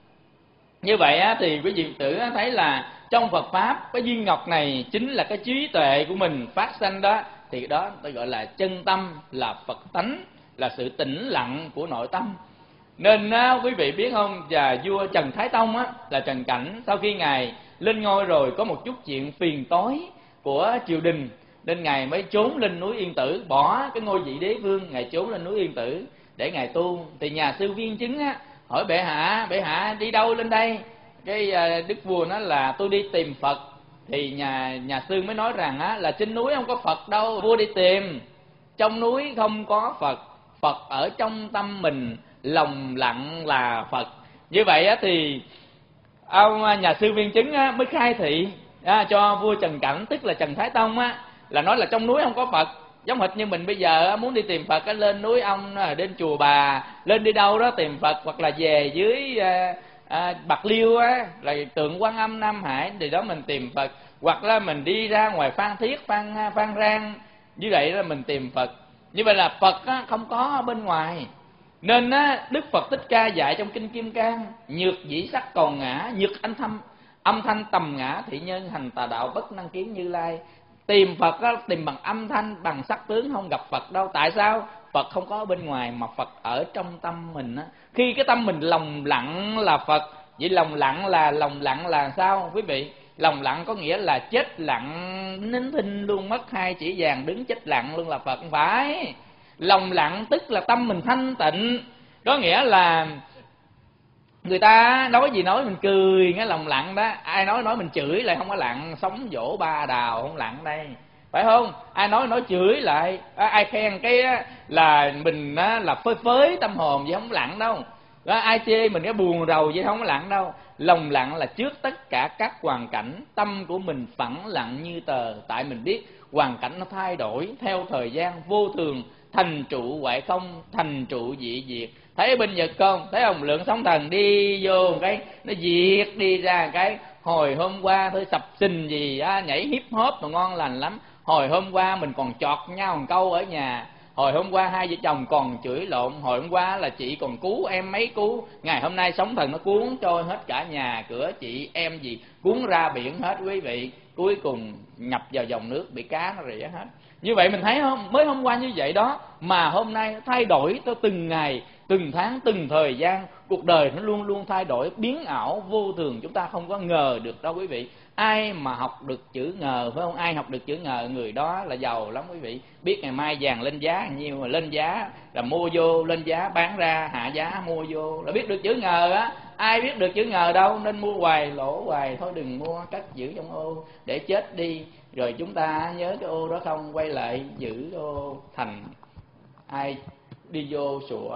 Như vậy á, thì quý vị tử thấy là trong Phật pháp cái viên ngọc này chính là cái trí tuệ của mình phát sanh đó, thì đó tôi gọi là chân tâm, là Phật tánh, là sự tĩnh lặng của nội tâm. Nên á, quý vị biết không, và vua Trần Thái Tông á, là Trần Cảnh, sau khi ngài lên ngôi rồi có một chút chuyện phiền toái của triều đình, nên ngài mới trốn lên núi Yên Tử, bỏ cái ngôi vị đế vương, ngài trốn lên núi Yên Tử để ngài tu. Thì nhà sư Viên Chứng á hỏi bệ hạ đi đâu lên đây? Cái đức vua nói là tôi đi tìm Phật. Thì nhà sư mới nói rằng á, là trên núi không có Phật đâu, vua đi tìm. Trong núi không có Phật, Phật ở trong tâm mình, lòng lặng là Phật. Như vậy á, thì ông nhà sư Viên Chứng á, mới khai thị cho vua Trần Cảnh, tức là Trần Thái Tông á, là nói là trong núi không có Phật. Giống hệt như mình bây giờ muốn đi tìm Phật lên núi ông, đến chùa Bà, lên đi đâu đó tìm Phật, hoặc là về dưới Bạc Liêu á, là tượng Quan Âm Nam Hải, thì đó mình tìm Phật. Hoặc là mình đi ra ngoài Phan Thiết, Phan Rang, như vậy là mình tìm Phật. Như vậy là Phật á, không có ở bên ngoài. Nên á, Đức Phật Thích Ca dạy trong Kinh Kim Cang: nhược dĩ sắc còn ngã, nhược âm thanh tầm ngã, thị nhân hành tà đạo bất năng kiến Như Lai. Tìm Phật á, tìm bằng âm thanh, bằng sắc tướng, không gặp Phật đâu. Tại sao? Phật không có ở bên ngoài, mà Phật ở trong tâm mình á. Khi cái tâm mình lòng lặng là Phật. Vậy lòng lặng là sao quý vị? Lòng lặng có nghĩa là chết lặng nín thinh luôn, mất hai chỉ vàng đứng chết lặng luôn là Phật. Không phải Lòng lặng tức là tâm mình thanh tịnh, có nghĩa là người ta nói gì nói mình cười, cái lòng lặng đó. Ai nói mình chửi lại không có lặng, sống dỗ ba đào không lặng đây, phải không? Ai nói chửi lại, ai khen cái là mình là phơi phới tâm hồn vậy không lặng đâu. Đó, ai chê mình cái buồn rầu vậy không có lặng đâu. Lòng lặng là trước tất cả các hoàn cảnh, tâm của mình phẳng lặng như tờ. Tại mình biết hoàn cảnh nó thay đổi theo thời gian vô thường, thành trụ hoại không, thành trụ dị diệt. Thấy bên Nhật không? Thấy không? Lượng sóng thần đi vô một cái nó diệt đi ra một cái. Hồi hôm qua thôi sập sình gì nhảy hip hop mà ngon lành lắm. Hồi hôm qua mình còn chọt nhau một câu ở nhà. Hồi hôm qua hai vợ chồng còn chửi lộn. Hồi hôm qua là chị còn cứu em mấy cứu. Ngày hôm nay sóng thần nó cuốn trôi hết cả nhà cửa chị em gì, cuốn ra biển hết quý vị. Cuối cùng nhập vào dòng nước bị cá nó rỉa hết. Như vậy mình thấy không? Mới hôm qua như vậy đó, mà hôm nay thay đổi theo từng ngày, từng tháng, từng thời gian. Cuộc đời nó luôn luôn thay đổi, biến ảo vô thường, chúng ta không có ngờ được đâu quý vị. Ai mà học được chữ ngờ, phải không? Ai học được chữ ngờ người đó là giàu lắm quý vị. Biết ngày mai vàng lên giá nhiêu, mà lên giá là mua vô, lên giá bán ra, hạ giá mua vô, là biết được chữ ngờ á. Ai biết được chữ ngờ đâu, nên mua hoài lỗ hoài. Thôi đừng mua, cất giữ trong ô để chết đi. Rồi chúng ta nhớ cái ô đó không, quay lại giữ ô thành ai đi vô sủa.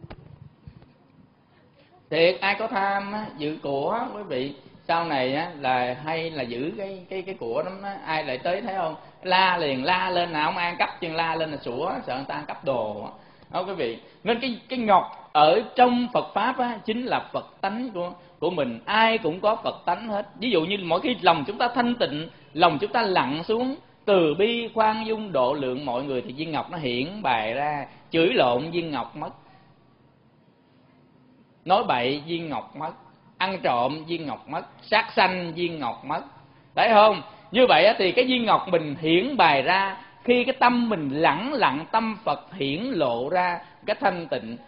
Thiệt, ai có tham giữ của quý vị, sau này á là hay là giữ cái của lắm đó. Ai lại tới thấy không, la liền, la lên nào không ăn cắp chân, la lên là sủa, sợ người ta ăn cắp đồ đó quý vị. Nên cái ngọc ở trong Phật pháp á chính là Phật tánh của mình. Ai cũng có Phật tánh hết. Ví dụ như mỗi khi lòng chúng ta thanh tịnh, lòng chúng ta lặng xuống, từ bi khoan dung độ lượng mọi người, thì viên ngọc nó hiển bày ra. Chửi lộn viên ngọc mất, nói bậy viên ngọc mất, ăn trộm viên ngọc mất, sát sanh viên ngọc mất. Thấy không? Như vậy thì cái viên ngọc mình hiển bày ra khi cái tâm mình lẳng lặng, tâm Phật hiển lộ ra cái thanh tịnh.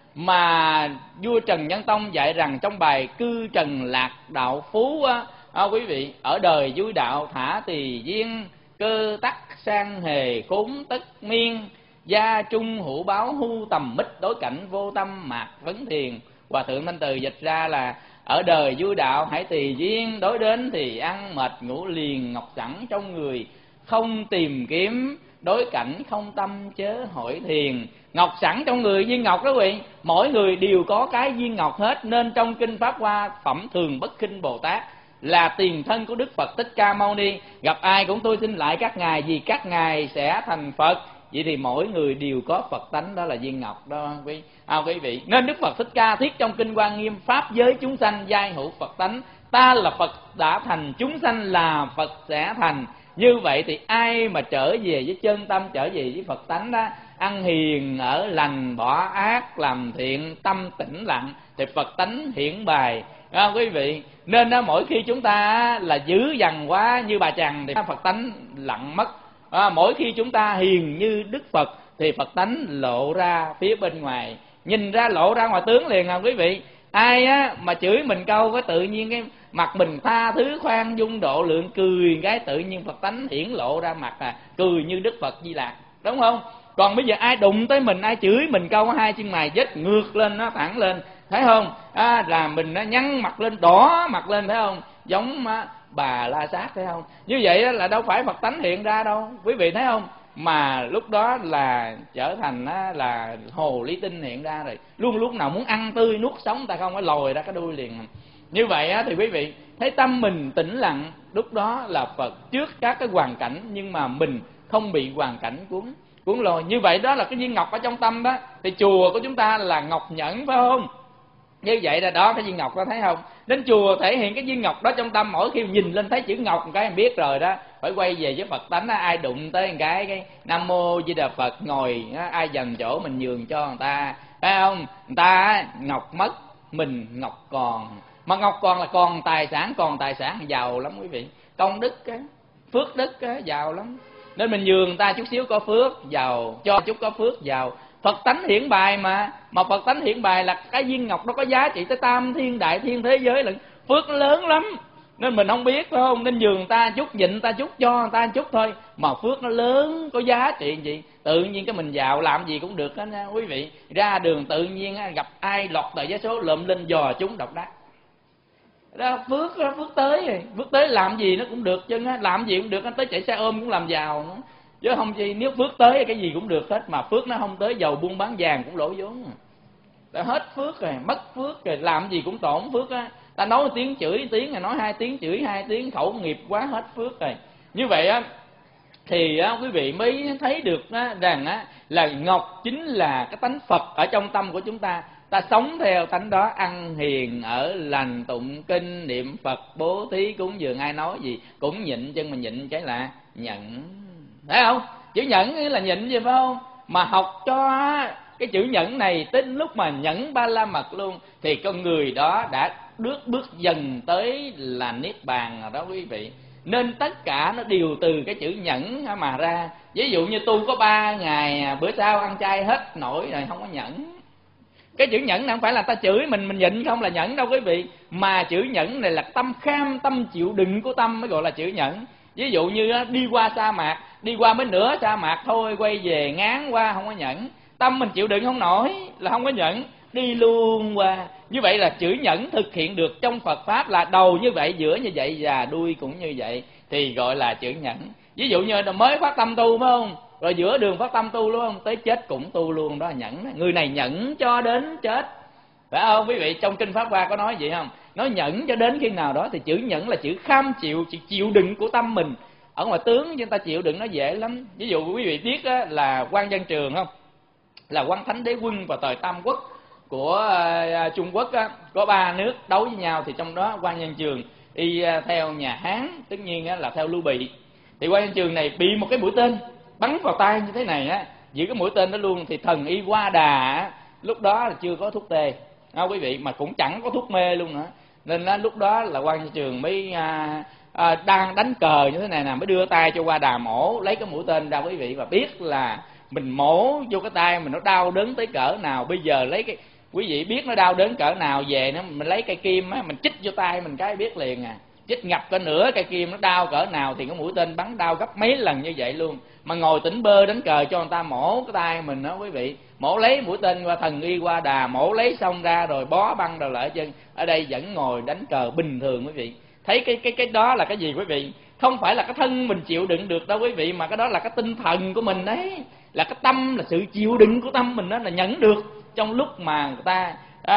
Mà vua Trần Nhân Tông dạy rằng trong bài Cư Trần Lạc Đạo Phú quý vị, ở đời vui đạo thả tỳ duyên, cơ tắc sang hề khốn tất miên, gia trung hữu báo hu tầm mít, đối cảnh vô tâm mạc vấn thiền. Hòa thượng Thanh Từ dịch ra là ở đời vui đạo hãy tùy duyên, đối đến thì ăn mệt ngủ liền, ngọc sẵn trong người không tìm kiếm, đối cảnh không tâm chớ hỏi thiền. Ngọc sẵn trong người, viên ngọc đó quý vị, mỗi người đều có cái viên ngọc hết. Nên trong kinh Pháp Hoa Phẩm Thường Bất Khinh Bồ Tát là tiền thân của Đức Phật Thích Ca Mâu Ni. Gặp ai cũng tôi xin lại các ngài, vì các ngài sẽ thành Phật. Vậy thì mỗi người đều có Phật tánh, đó là viên ngọc đó quý vị. Nên Đức Phật Thích Ca thiết trong kinh Hoa Nghiêm: pháp giới chúng sanh giai hữu Phật tánh, ta là Phật đã thành, chúng sanh là Phật sẽ thành. Như vậy thì ai mà trở về với chân tâm, trở về với Phật tánh đó, ăn hiền ở lành, bỏ ác làm thiện, tâm tĩnh lặng, thì Phật tánh hiển bày quý vị. Nên đó, mỗi khi chúng ta là dữ dằn quá như bà Trần thì Phật tánh lặng mất. Mỗi khi chúng ta hiền như Đức Phật thì Phật tánh lộ ra phía bên ngoài, nhìn ra lộ ra ngoài tướng liền quý vị. Ai mà chửi mình câu cái tự nhiên cái mặt mình tha thứ khoan dung độ lượng, cười cái tự nhiên Phật tánh hiển lộ ra mặt cười như Đức Phật Di Lặc, đúng không? Còn bây giờ ai đụng tới mình, ai chửi mình câu hai chân mày vết ngược lên, nó thẳng lên, thấy không? Là mình nó nhăn mặt lên, đỏ mặt lên, thấy không? Giống Bà La Sát, thấy không? Như vậy là đâu phải Phật tánh hiện ra đâu, quý vị thấy không? Mà lúc đó là trở thành là hồ ly tinh hiện ra rồi, luôn lúc nào muốn ăn tươi nuốt sống, ta không phải lòi ra cái đuôi liền. Như vậy thì quý vị thấy tâm mình tĩnh lặng, lúc đó là Phật trước các cái hoàn cảnh, nhưng mà mình không bị hoàn cảnh cuốn lôi. Như vậy đó là cái viên ngọc ở trong tâm đó. Thì chùa của chúng ta là ngọc nhẫn, phải không? Như vậy là đó, cái viên ngọc đó, thấy không? Đến chùa thể hiện cái viên ngọc đó trong tâm, mỗi khi nhìn lên thấy chữ ngọc một cái em biết rồi đó, phải quay về với Phật tánh đó. Ai đụng tới một cái Nam Mô Di Đà Phật, ngồi ai dành chỗ mình nhường cho người ta, phải không? Người ta ngọc mất, mình ngọc còn. Mà ngọc còn là còn tài sản giàu lắm quý vị. Công đức phước đức giàu lắm. Nên mình nhường người ta chút xíu có phước giàu, cho chút có phước giàu. Phật tánh hiển bày mà Phật tánh hiển bày là cái viên ngọc đó có giá trị tới tam thiên đại thiên thế giới, là phước lớn lắm. nên mình không biết, phải không? Nên nhường người ta chút, nhịn người ta chút, cho người ta chút thôi, mà phước nó lớn, có giá trị gì. Tự nhiên cái mình giàu làm gì cũng được hết nha quý vị. Ra đường tự nhiên gặp ai lọt tờ vé số lượm lên dò chúng độc đắc. Đó, phước tới rồi, phước tới làm gì nó cũng được chứ, làm gì cũng được, tới chạy xe ôm cũng làm giàu nữa. Chứ không gì, nếu phước tới cái gì cũng được hết, mà phước nó không tới, giàu buôn bán vàng cũng lỗ vốn. Đã hết phước rồi, mất phước rồi, làm gì cũng tổn phước á. Ta nói tiếng chửi tiếng, rồi nói 2 tiếng chửi 2 tiếng, khẩu nghiệp quá hết phước rồi. Như vậy á thì quý vị mới thấy được rằng là ngọc chính là cái tánh Phật ở trong tâm của chúng ta. Ta sống theo tánh đó, ăn hiền ở lành, tụng kinh, niệm Phật, bố thí cúng dường, ai nói gì cũng nhịn, chân mình nhịn cái là nhẫn. Thấy không? Chữ nhẫn là nhịn gì phải không? Mà học cho cái chữ nhẫn này đến lúc mà nhẫn ba la mật luôn thì con người đó đã bước dần tới là niết bàn rồi đó quý vị. Nên tất cả nó đều từ cái chữ nhẫn mà ra. Ví dụ như tu có 3 ngày bữa sau ăn chay hết nổi rồi, không có nhẫn. Cái chữ nhẫn này không phải là ta chửi mình nhịn không là nhẫn đâu quý vị, mà chữ nhẫn này là tâm kham, tâm chịu đựng của tâm mới gọi là chữ nhẫn. Ví dụ như đi qua sa mạc, đi qua mới nửa sa mạc thôi, quay về ngán qua, không có nhẫn. Tâm mình chịu đựng không nổi là không có nhẫn, đi luôn qua. Như vậy là chữ nhẫn thực hiện được trong Phật Pháp là đầu như vậy, giữa như vậy và đuôi cũng như vậy, thì gọi là chữ nhẫn. Ví dụ như mới phát tâm tu phải không? Rồi giữa đường phát tâm tu đúng không? Tới chết cũng tu luôn, đó là nhẫn. Người này nhẫn cho đến chết, phải không quý vị? Trong Kinh Pháp Hoa có nói vậy không? Nói nhẫn cho đến khi nào đó, thì chữ nhẫn là chữ kham chịu, chịu đựng của tâm mình. Ở ngoài tướng chúng ta chịu đựng nó dễ lắm. Ví dụ quý vị biết là Quan Văn Trường không? Là Quan Thánh Đế Quân và thời Tam Quốc của Trung Quốc có 3 nước đấu với nhau, thì trong đó Quan Văn Trường đi theo nhà Hán, tất nhiên là theo Lưu Bị. Thì Quan Văn Trường này bị một cái mũi tên bắn vào tay như thế này giữ cái mũi tên đó luôn. Thì thần y Hoa Đà lúc đó là chưa có thuốc tê quý vị, mà cũng chẳng có thuốc mê luôn nữa. Nên lúc đó là Quan Văn Trường mới đang đánh cờ như thế này nè, mới đưa tay cho Hoa Đà mổ, lấy cái mũi tên ra quý vị, và biết là mình mổ vô cái tay mình nó đau đớn tới cỡ nào. Bây giờ lấy cái, quý vị biết nó đau đớn cỡ nào, về nó mình lấy cây kim mình chích vô tay mình cái biết liền chích ngập cái nửa cây kim nó đau cỡ nào thì cái mũi tên bắn đau gấp mấy lần như vậy luôn. Mà ngồi tỉnh bơ đánh cờ cho người ta mổ cái tay mình đó quý vị, mổ lấy mũi tên qua thần y Hoa Đà, mổ lấy xong ra rồi bó băng rồi lại chân, ở đây vẫn ngồi đánh cờ bình thường quý vị. Thấy cái đó là cái gì quý vị? Không phải là cái thân mình chịu đựng được đâu quý vị, mà cái đó là cái tinh thần của mình đấy, là cái tâm, là sự chịu đựng của tâm mình đó, là nhẫn được trong lúc mà người ta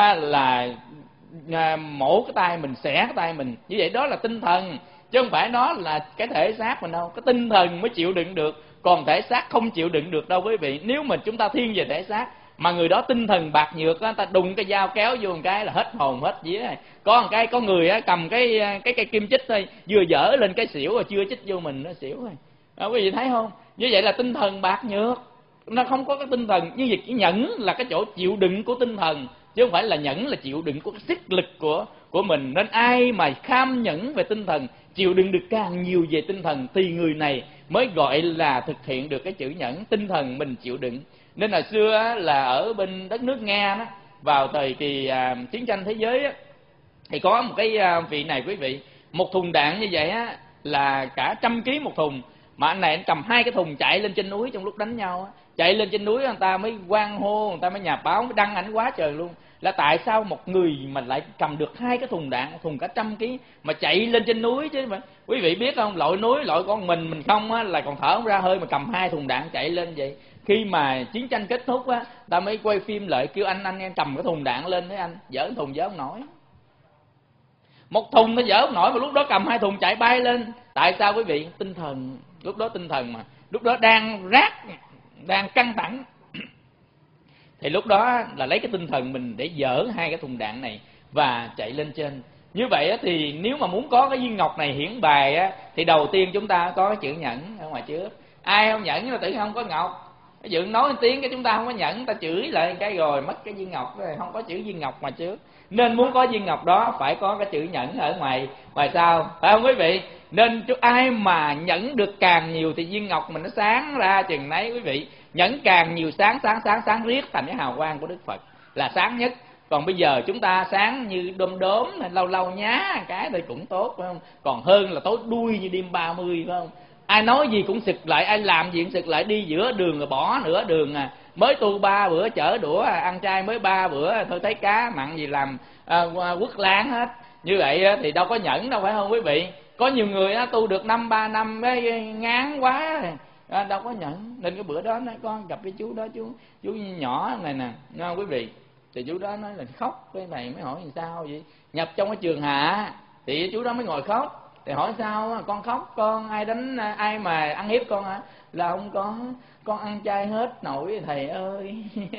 mổ cái tay mình, xẻ cái tay mình. Như vậy đó là tinh thần, chứ không phải nó là cái thể xác mình đâu. Cái tinh thần mới chịu đựng được, còn thể xác không chịu đựng được đâu quý vị. Nếu mà chúng ta thiên về thể xác, mà người đó tinh thần bạc nhược á, ta đụng cái dao kéo vô một cái là hết hồn hết vía. Có người cầm cái cây kim chích thôi, vừa dở lên cái xỉu rồi chưa chích vô mình nó xỉu rồi. Quý vị thấy không? Như vậy là tinh thần bạc nhược, nó không có cái tinh thần. Như vậy chỉ nhẫn là cái chỗ chịu đựng của tinh thần, chứ không phải là nhẫn là chịu đựng của cái sức lực của mình. Nên ai mà kham nhẫn về tinh thần, chịu đựng được càng nhiều về tinh thần, thì người này mới gọi là thực hiện được cái chữ nhẫn. Tinh thần mình chịu đựng. Nên hồi xưa là ở bên đất nước Nga đó, vào thời kỳ chiến tranh thế giới á, thì có một cái vị này quý vị, một thùng đạn như vậy á là cả 100 kg một thùng, mà anh này anh cầm 2 cái thùng chạy lên trên núi trong lúc đánh nhau á. Chạy lên trên núi người ta mới hoan hô, người ta mới nhà báo mới đăng ảnh quá trời luôn, là tại sao một người mà lại cầm được 2 cái thùng đạn, thùng cả 100 kg mà chạy lên trên núi chứ. Mà quý vị biết không, lội núi lội con mình không á là còn thở không ra hơi, mà cầm 2 thùng đạn chạy lên vậy. Khi mà chiến tranh kết thúc á, ta mới quay phim lại kêu anh em cầm cái thùng đạn lên, thấy anh dỡ thùng dỡ không nổi, một thùng nó dỡ không nổi, mà lúc đó cầm 2 thùng chạy bay lên. Tại sao quý vị? Tinh thần, lúc đó tinh thần mà, lúc đó đang rát, đang căng thẳng, thì lúc đó là lấy cái tinh thần mình để dỡ 2 cái thùng đạn này và chạy lên trên. Như vậy thì nếu mà muốn có cái viên ngọc này hiển bày á, thì đầu tiên chúng ta có cái chữ nhẫn ở ngoài trước. Ai không nhẫn là tự không có ngọc. Ví dụ nói một tiếng cái chúng ta không có nhẫn, ta chửi lại cái rồi mất cái viên ngọc rồi, không có chữ viên ngọc ngoài trước. Nên muốn có viên ngọc đó phải có cái chữ nhẫn ở ngoài sau, phải không quý vị? Nên ai mà nhẫn được càng nhiều thì viên ngọc mình nó sáng ra chừng nấy quý vị. Nhẫn càng nhiều sáng riết thành cái hào quang của Đức Phật là sáng nhất. Còn bây giờ chúng ta sáng như đom đóm, lâu lâu nhá cái thì cũng tốt, phải không? Còn hơn là tối đuôi như đêm 30, phải không? Ai nói gì cũng sực lại, ai làm gì cũng sực lại, đi giữa đường rồi bỏ nửa đường à. Mới tu 3 bữa chở đũa, ăn chay mới 3 bữa thôi thấy cá mặn gì làm quất láng hết. Như vậy thì đâu có nhẫn đâu, phải không quý vị? Có nhiều người tu được 3 năm mới ngán quá, đâu có nhẫn. Nên cái bữa đó nói con gặp cái chú đó, chú nhỏ này nè, quý vị, thì chú đó nói là khóc. Cái này mới hỏi làm sao vậy? Nhập trong cái trường hạ thì chú đó mới ngồi khóc. Thì hỏi sao con khóc, con ai đánh, ai mà ăn hiếp con hả? Là không có, con ăn chay hết nổi thầy ơi.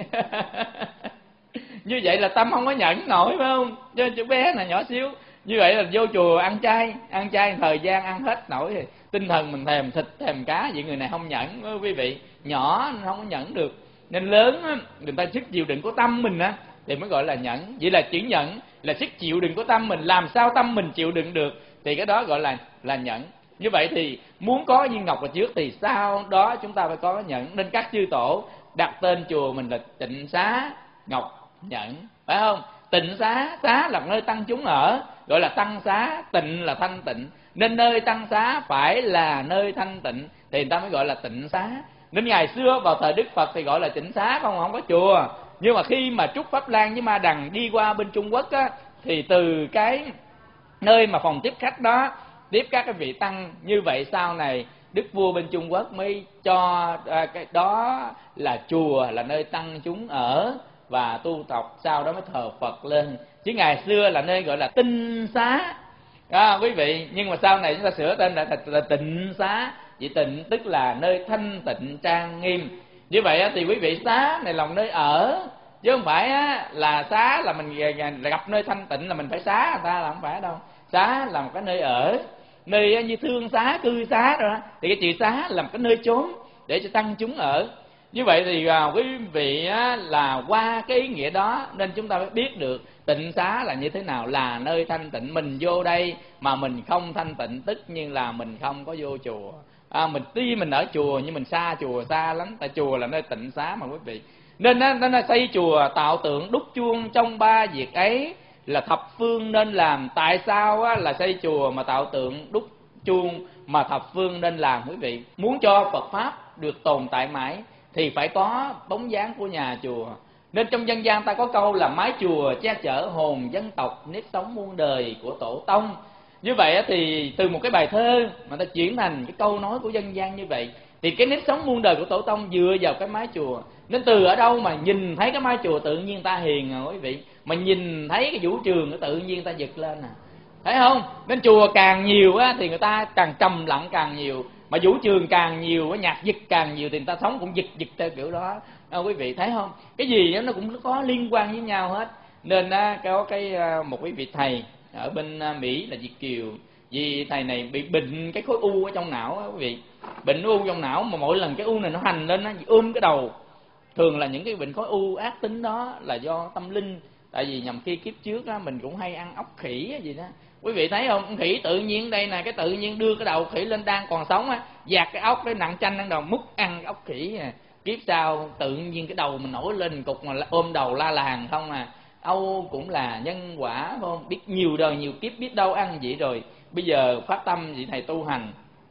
Như vậy là tâm không có nhẫn nổi, phải không? Cho chú bé này nhỏ xíu như vậy là vô chùa ăn chay thời gian ăn hết nổi thì tinh thần mình thèm thịt thèm cá, vậy người này không nhẫn quý vị. Nhỏ không có nhẫn được, nên lớn người ta sức chịu đựng của tâm mình thì mới gọi là nhẫn. Vậy là chữ nhẫn là sức chịu đựng của tâm mình, làm sao tâm mình chịu đựng được thì cái đó gọi là nhẫn. Như vậy thì muốn có viên ngọc là trước, thì sau đó chúng ta phải có nhẫn. Nên các chư tổ đặt tên chùa mình là Tịnh Xá Ngọc Nhẫn, phải không? Tịnh xá, xá là nơi tăng chúng ở, gọi là tăng xá. Tịnh là thanh tịnh, nên nơi tăng xá phải là nơi thanh tịnh thì người ta mới gọi là tịnh xá. Nên ngày xưa vào thời Đức Phật thì gọi là tịnh xá, không có chùa. Nhưng mà khi mà Trúc Pháp Lan với Ma Đằng đi qua bên Trung Quốc thì từ cái nơi mà phòng tiếp khách đó tiếp các cái vị tăng như vậy, sau này đức vua bên Trung Quốc mới cho cái đó là chùa, là nơi tăng chúng ở và tu tập, sau đó mới thờ Phật lên. Chứ ngày xưa là nơi gọi là tinh xá quý vị, nhưng mà sau này chúng ta sửa tên là tịnh xá. Vậy tịnh tức là nơi thanh tịnh trang nghiêm. Như vậy thì quý vị, xá này là nơi ở, chứ không phải là xá là mình gặp nơi thanh tịnh là mình phải xá người ta, là không phải đâu. Xá là một cái nơi ở, nơi như thương xá, cư xá rồi đó. Thì cái chữ xá là một cái nơi chốn để cho tăng chúng ở. Như vậy thì quý vị là qua cái ý nghĩa đó nên chúng ta mới biết được tịnh xá là như thế nào, là nơi thanh tịnh. Mình vô đây mà mình không thanh tịnh tất nhiên là mình không có vô chùa. Mình tuy mình ở chùa nhưng mình xa chùa xa lắm, tại chùa là nơi tịnh xá mà quý vị. Nên nó xây chùa tạo tượng đúc chuông, trong 3 việc ấy là thập phương nên làm. Tại sao là xây chùa mà tạo tượng đúc chuông mà thập phương nên làm quý vị? Muốn cho Phật pháp được tồn tại mãi thì phải có bóng dáng của nhà chùa. Nên trong dân gian ta có câu là mái chùa che chở hồn dân tộc, nếp sống muôn đời của tổ tông. Như vậy thì từ một cái bài thơ mà ta chuyển thành cái câu nói của dân gian như vậy, thì cái nếp sống muôn đời của tổ tông dựa vào cái mái chùa. Nên từ ở đâu mà nhìn thấy cái mái chùa tự nhiên ta hiền quý vị, mà nhìn thấy cái vũ trường tự nhiên ta giật lên thấy không? Nên chùa càng nhiều thì người ta càng trầm lặng càng nhiều, mà vũ trường càng nhiều, nhạc giật càng nhiều thì người ta sống cũng giật theo kiểu đó. Quý vị thấy không? Cái gì nó cũng có liên quan với nhau hết. Nên có một cái vị thầy ở bên Mỹ là Việt Kiều, vì thầy này bị bệnh cái khối u ở trong não quý vị. Bệnh u trong não mà mỗi lần cái u này nó hành lên cái đầu. Thường là những cái bệnh khối u ác tính đó là do tâm linh. Tại vì nhầm khi kiếp trước mình cũng hay ăn ốc khỉ gì đó. Quý vị thấy không? Khỉ tự nhiên đây nè, cái tự nhiên đưa cái đầu khỉ lên đang còn sống dạt cái ốc đấy nặng chanh lên đầu múc ăn cái ốc khỉ. Kiếp sau tự nhiên cái đầu mình nổi lên cục mà ôm đầu la làng không Âu cũng là nhân quả, phải không? Biết nhiều đời nhiều kiếp biết đâu ăn vậy rồi. Bây giờ phát tâm vậy thầy tu hành.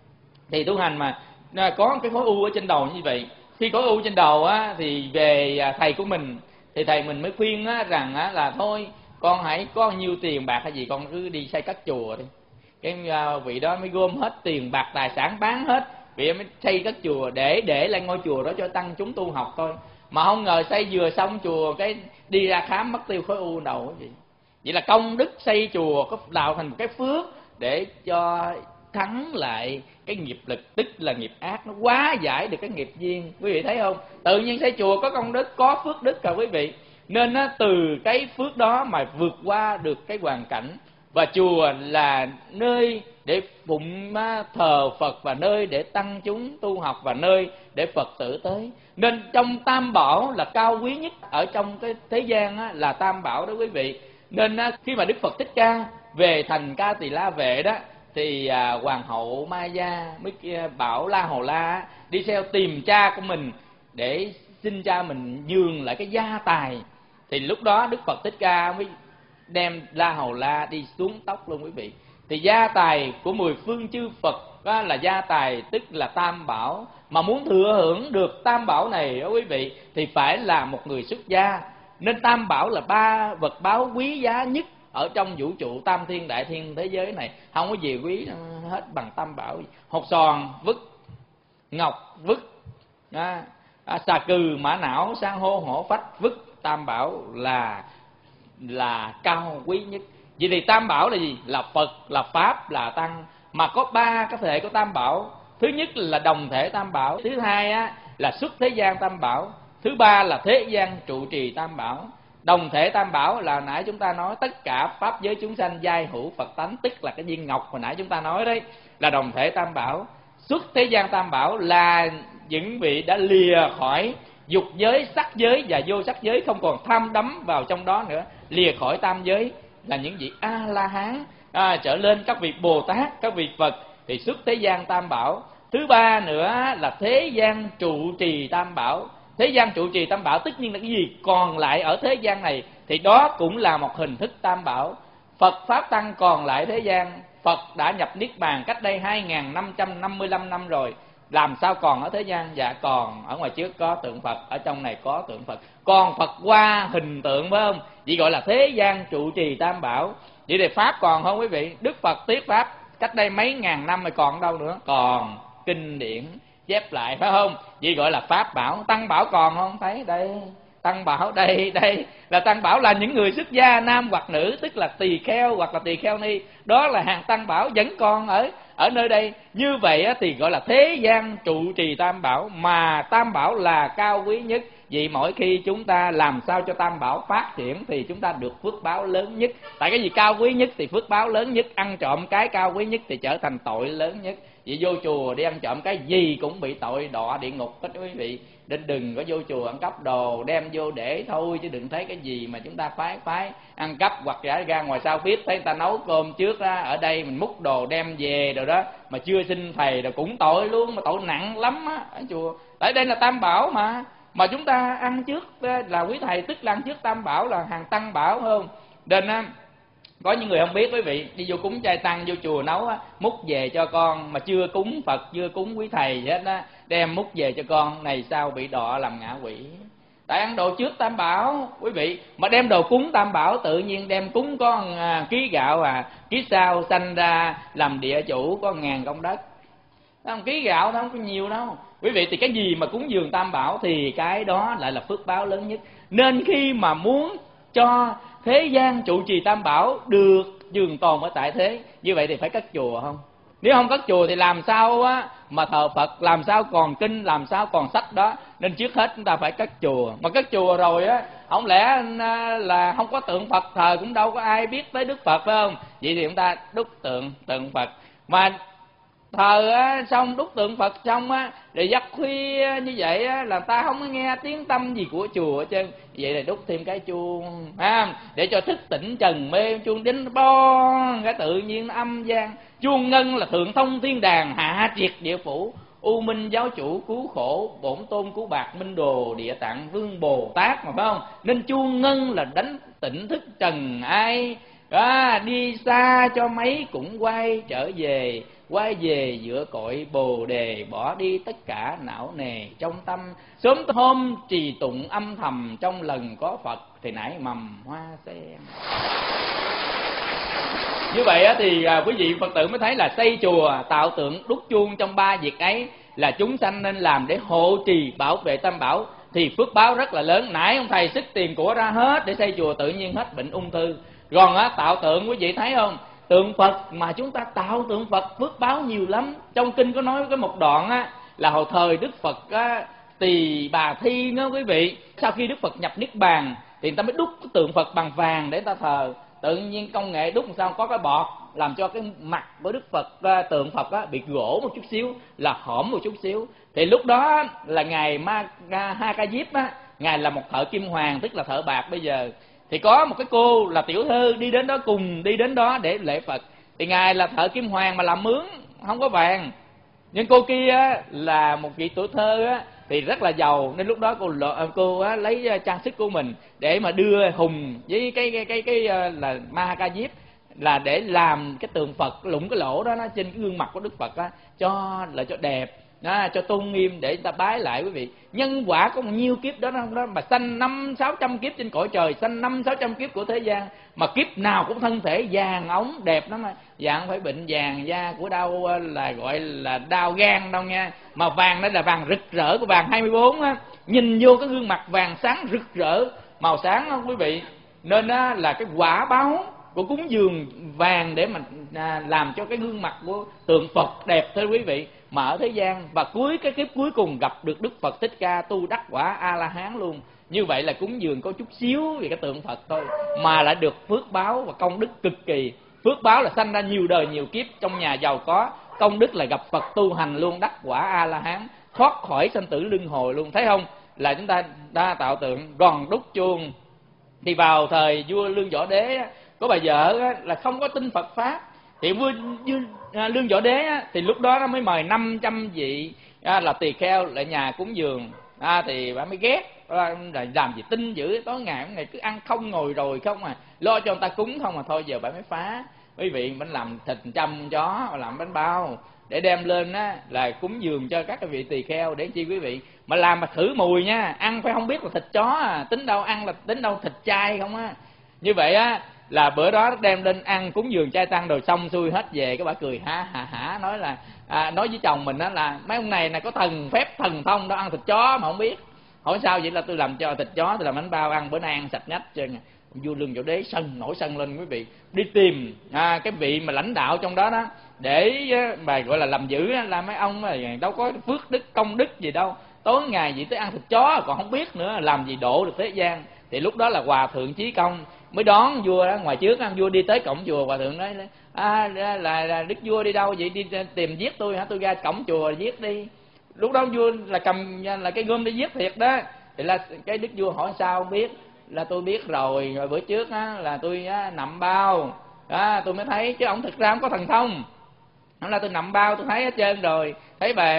Thì tu hành mà có cái khối u ở trên đầu như vậy. Khi có u trên đầu thì về thầy của mình, thì thầy mình mới khuyên rằng là thôi con hãy có nhiêu tiền bạc hay gì con cứ đi xây cất chùa đi. Cái vị đó mới gom hết tiền bạc tài sản bán hết, vị mới xây cất chùa để lại ngôi chùa đó cho tăng chúng tu học thôi. Mà không ngờ xây vừa xong chùa cái đi ra khám mất tiêu khối u đầu vậy. Vậy là công đức xây chùa có tạo thành một cái phước để cho thắng lại cái nghiệp lực, tức là nghiệp ác, nó hóa giải được cái nghiệp duyên. Quý vị thấy không? Tự nhiên xây chùa có công đức, có phước đức quý vị. Nên từ cái phước đó mà vượt qua được cái hoàn cảnh. Và chùa là nơi để phụng thờ Phật, và nơi để tăng chúng tu học, và nơi để Phật tử tới. Nên trong Tam Bảo là cao quý nhất ở trong cái thế gian là Tam Bảo đó quý vị. Nên khi mà Đức Phật Thích Ca về thành Ca Tỳ La Vệ đó, thì hoàng hậu Maya mới bảo La Hầu La đi theo tìm cha của mình để xin cha mình nhường lại cái gia tài. thì lúc đó Đức Phật Thích Ca mới đem La Hầu La đi xuống tóc luôn quý vị. Thì gia tài của 10 phương chư Phật đó là gia tài tức là Tam Bảo, mà muốn thừa hưởng được Tam Bảo này đó quý vị thì phải là một người xuất gia. Nên Tam Bảo là 3 vật báo quý giá nhất ở trong vũ trụ tam thiên đại thiên thế giới này, không có gì quý hết bằng Tam Bảo. Hột xoàn vứt, ngọc vứt, xà cừ mã não san hô hổ phách vứt, Tam Bảo là cao quý nhất. Vậy thì Tam Bảo là gì? Là Phật, là Pháp, là Tăng. Mà có 3 cái thể của Tam Bảo. Thứ nhất là đồng thể Tam Bảo, thứ hai á là xuất thế gian Tam Bảo, thứ ba là thế gian trụ trì Tam Bảo. Đồng thể Tam Bảo là nãy chúng ta nói tất cả pháp giới chúng sanh giai hữu Phật tánh, tức là cái viên ngọc hồi nãy chúng ta nói đấy, là đồng thể Tam Bảo. Xuất thế gian Tam Bảo là những vị đã lìa khỏi dục giới, sắc giới và vô sắc giới, không còn tham đắm vào trong đó nữa, lìa khỏi tam giới, là những vị A La Hán trở lên, các vị Bồ Tát, các vị Phật, thì xuất thế gian Tam Bảo. Thứ ba nữa là thế gian trụ trì Tam Bảo. Thế gian trụ trì Tam Bảo tất nhiên là cái gì còn lại ở thế gian này thì đó cũng là một hình thức Tam Bảo. Phật Pháp Tăng còn lại thế gian, Phật đã nhập Niết Bàn cách đây 2555 năm rồi, làm sao còn ở thế gian? Dạ còn, ở ngoài trước có tượng Phật, ở trong này có tượng Phật, còn Phật qua hình tượng phải không? Vậy gọi là thế gian trụ trì Tam Bảo. Vậy thì Pháp còn không quý vị? Đức Phật thuyết Pháp cách đây mấy ngàn năm rồi, còn đâu nữa? Còn, kinh điển chép lại phải không? Vậy gọi là Pháp Bảo. Tăng Bảo còn không? Thấy đây, Tăng Bảo đây là Tăng Bảo, là những người xuất gia nam hoặc nữ, tức là tỳ kheo hoặc là tỳ kheo ni, đó là hàng Tăng Bảo vẫn còn ở nơi đây. Như vậy thì gọi là thế gian trụ trì Tam Bảo, mà Tam Bảo là cao quý nhất. Vì mỗi khi chúng ta làm sao cho Tam Bảo phát triển thì chúng ta được phước báo lớn nhất. Tại cái gì cao quý nhất thì phước báo lớn nhất. Ăn trộm cái cao quý nhất thì trở thành tội lớn nhất. Vì vô chùa đi ăn trộm cái gì cũng bị tội đọa địa ngục hết quý vị. Nên đừng có vô chùa ăn cắp đồ đem vô để thôi, chứ đừng thấy cái gì mà chúng ta phái ăn cắp, hoặc giả ra ngoài sau bếp thấy người ta nấu cơm trước đó, ở đây mình múc đồ đem về rồi đó mà chưa xin thầy rồi cũng tội luôn, mà tội nặng lắm á ở chùa. Tại đây là Tam Bảo mà chúng ta ăn trước là quý thầy, tức là ăn trước Tam Bảo là hàng Tăng Bảo phải không? Nên có những người không biết quý vị, đi vô cúng chay tăng vô chùa nấu múc về cho con mà chưa cúng Phật, chưa cúng quý thầy gì hết á, đem múc về cho con này sao bị đọa làm ngạ quỷ. Tại ăn đồ trước Tam Bảo quý vị, mà đem đồ cúng Tam Bảo tự nhiên đem cúng có ký gạo ký sau sanh ra làm địa chủ có 1000 công đất. Ký gạo không có nhiều đâu quý vị. Thì cái gì mà cúng dường Tam Bảo thì cái đó lại là phước báo lớn nhất. Nên khi mà muốn cho thế gian trụ trì Tam Bảo được trường tồn ở tại thế, như vậy thì phải cất chùa không? Nếu không cất chùa thì làm sao mà thờ Phật, làm sao còn kinh, làm sao còn sách đó. Nên trước hết chúng ta phải cất chùa. Mà cất chùa rồi không lẽ là không có tượng Phật thờ cũng đâu có ai biết tới Đức Phật phải không? Vậy thì chúng ta đúc tượng Phật. Mà thờ xong đúc tượng Phật xong rồi giấc khuya như vậy là ta không có nghe tiếng tâm gì của chùa hết trơn. Vậy là đúc thêm cái chuông để cho thức tỉnh trần mê, chuông đính bon cái tự nhiên nó âm vang. Chuông ngân là thượng thông thiên đàng, hạ triệt địa phủ, U Minh giáo chủ cứu khổ, bổn tôn cứu bạc, Minh Đồ Địa Tạng Vương Bồ Tát mà phải không? Nên chuông ngân là đánh tỉnh thức trần ai đi xa cho mấy cũng quay trở về, quay về giữa cội Bồ Đề, bỏ đi tất cả não nề trong tâm. Sớm hôm trì tụng âm thầm, trong lần có Phật thì nảy mầm hoa sen. Như vậy thì quý vị Phật tử mới thấy là xây chùa, tạo tượng, đúc chuông, trong 3 việc ấy là chúng sanh nên làm để hộ trì bảo vệ Tam Bảo, thì phước báo rất là lớn. Nãy ông thầy sức tiền của ra hết để xây chùa, tự nhiên hết bệnh ung thư. Còn tạo tượng quý vị thấy không? Tượng Phật mà chúng ta tạo tượng Phật phước báo nhiều lắm. Trong kinh có nói cái một đoạn là hồi thời Đức Phật Tỳ Bà Thi đó quý vị. Sau khi Đức Phật nhập Niết Bàn thì người ta mới đúc cái tượng Phật bằng vàng để người ta thờ. Tự nhiên công nghệ đúc làm sao có cái bọt làm cho cái mặt của Đức Phật, tượng Phật bị gỗ một chút xíu, là hõm một chút xíu. Thì lúc đó là ngài Ha Ca Diếp ngài là một thợ kim hoàng, tức là thợ bạc bây giờ. Thì có một cái cô là tiểu thư đi đến đó, cùng đi đến đó để lễ Phật. Thì ngài là thợ kim hoàng mà làm mướn, không có vàng. Nhưng cô kia là một vị tuổi thơ thì rất là giàu, nên lúc đó cô á, lấy trang sức của mình để mà đưa Hùng với cái là Mahakajip là để làm cái tượng Phật, lụng cái lỗ đó nó trên cái gương mặt của Đức Phật á, cho đẹp, cho tôn nghiêm để ta bái lại quý vị. Nhân quả có bao nhiêu kiếp đó mà sanh 500-600 kiếp trên cõi trời, sanh 500-600 kiếp của thế gian, mà kiếp nào cũng thân thể vàng ống đẹp lắm, dạng phải bệnh vàng da của đau là gọi là đau gan đâu nha, mà vàng đó là vàng rực rỡ của vàng 24 á, nhìn vô cái gương mặt vàng sáng rực rỡ, màu sáng không quý vị. Nên đó là cái quả báo của cúng dường vàng để mà làm cho cái gương mặt của tượng Phật đẹp thưa quý vị, mà ở thế gian. Và cái kiếp cuối cùng gặp được Đức Phật Thích Ca tu đắc quả A La Hán luôn. Như vậy là cúng dường có chút xíu về cái tượng Phật thôi, mà lại được phước báo và công đức cực kỳ. Phước báo là sanh ra nhiều đời nhiều kiếp trong nhà giàu có, công đức là gặp Phật tu hành luôn, đắc quả A La Hán, thoát khỏi sanh tử luân hồi luôn. Thấy không? Là chúng ta đã tạo tượng gòn đúc chuông. Thì vào thời vua Lương Võ Đế có bà vợ là không có tin Phật pháp, thì vua Lương Võ Đế thì lúc đó nó mới mời 500 vị là tỳ kheo lại nhà cúng dường, thì bà mới ghét là làm gì tin dữ, tối ngày cứ ăn không ngồi rồi không lo cho người ta cúng không mà thôi. Giờ bà mới phá, quý vị, mình làm thịt chăm chó, làm bánh bao để đem lên là cúng dường cho các cái vị tỳ kheo. Để chi quý vị? Mà làm mà thử mùi nha, ăn phải không biết là thịt chó tính đâu ăn, là tính đâu thịt chay không á. Như vậy là bữa đó đem lên ăn cúng dường chay tăng rồi xong xuôi hết về, cái bà cười hả nói là nói với chồng mình là mấy ông này có thần phép thần thông đâu ăn thịt chó mà không biết. Hỏi sao vậy? Là tôi làm cho thịt chó, tôi làm bánh bao ăn, bữa nay ăn sạch nhách trơn. Vua Lương Võ Đế nổi sân lên quý vị, đi tìm cái vị mà lãnh đạo trong đó để mà gọi là làm dữ, là mấy ông đâu có phước đức công đức gì đâu, tối ngày gì tới ăn thịt chó còn không biết nữa, làm gì độ được thế gian. Thì lúc đó là Hòa Thượng Chí Công mới đón vua đó ngoài trước. Vua đi tới cổng chùa, Hòa Thượng nói là đức vua đi đâu vậy? Đi tìm giết tôi hả? Tôi ra cổng chùa giết đi. Lúc đó vua là cầm là cái gươm để giết thiệt đó. Thì là cái đức vua hỏi sao không biết? Là tôi biết rồi bữa trước là tôi nằm bao tôi mới thấy, chứ ông thực ra không có thần thông. Nó là tôi nằm bao tôi thấy hết trơn rồi. Thấy bà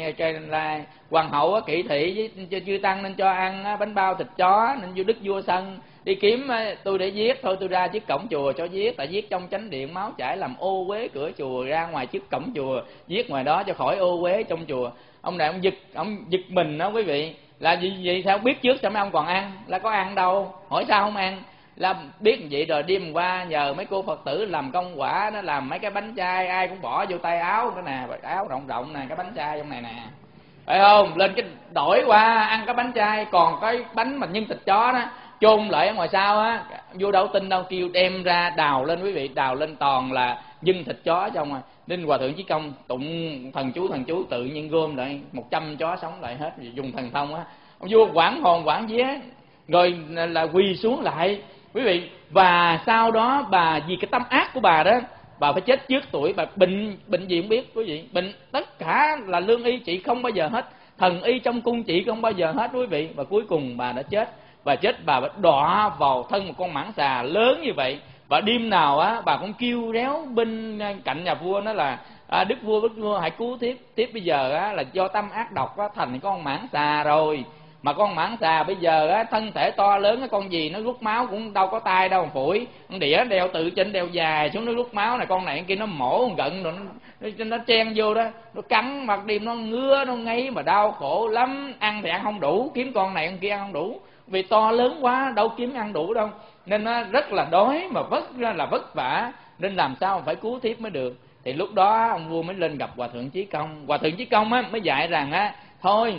là hoàng hậu kỵ thị với chư tăng nên cho ăn bánh bao thịt chó, nên vua đức vua sân đi kiếm tôi để giết. Thôi tôi ra trước cổng chùa cho giết, tại giết trong chánh điện máu chảy làm ô uế cửa chùa, ra ngoài trước cổng chùa giết ngoài đó cho khỏi ô uế trong chùa. Ông này ông giật mình đó quý vị. Là gì sao biết trước sao mấy ông còn ăn? Là có ăn đâu, hỏi sao không ăn? Là biết vậy rồi đêm qua nhờ mấy cô Phật tử làm công quả, nó làm mấy cái bánh chay, ai cũng bỏ vô tay áo cái nè, áo rộng rộng nè, cái bánh chay trong này nè, phải không? Lên cái đổi qua ăn cái bánh chay, còn cái bánh mà nhân thịt chó đó chôn lại ở ngoài sau vô đâu tin đâu, kêu đem ra đào lên quý vị, đào lên toàn là nhân thịt chó trong rồi. Nên Hòa Thượng Chí Công tụng thần chú tự nhiên gom lại 100 chó sống lại hết, dùng thần thông ông vua hoảng hồn hoảng vía rồi là quỳ xuống lại quý vị. Và sau đó bà vì cái tâm ác của bà đó, bà phải chết trước tuổi. Bà bệnh gì không biết quý vị, bệnh tất cả là lương y trị không bao giờ hết, thần y trong cung trị không bao giờ hết quý vị. Và cuối cùng bà đã chết. Bà chết bà đọa vào thân một con mãng xà lớn như vậy. Và đêm nào bà cũng kêu réo bên cạnh nhà vua, nó là đức vua hãy cứu tiếp bây giờ là do tâm ác độc thành con mãng xà rồi. Mà con mãng xà bây giờ thân thể to lớn, cái con gì nó rút máu cũng đâu có tay đâu phủi, con đĩa đeo tự trên đeo dài xuống nó rút máu này, con này con kia nó mổ gận rồi nó chen vô đó, nó cắn mặt đêm nó ngứa nó ngấy mà đau khổ lắm. Ăn thì ăn không đủ, kiếm con này con kia ăn không đủ, vì to lớn quá đâu kiếm ăn đủ đâu, nên nó rất là đói mà vất vả, nên làm sao phải cứu tiếp mới được. Thì lúc đó ông vua mới lên gặp Hòa Thượng Chí Công. Hòa Thượng Chí Công mới dạy rằng thôi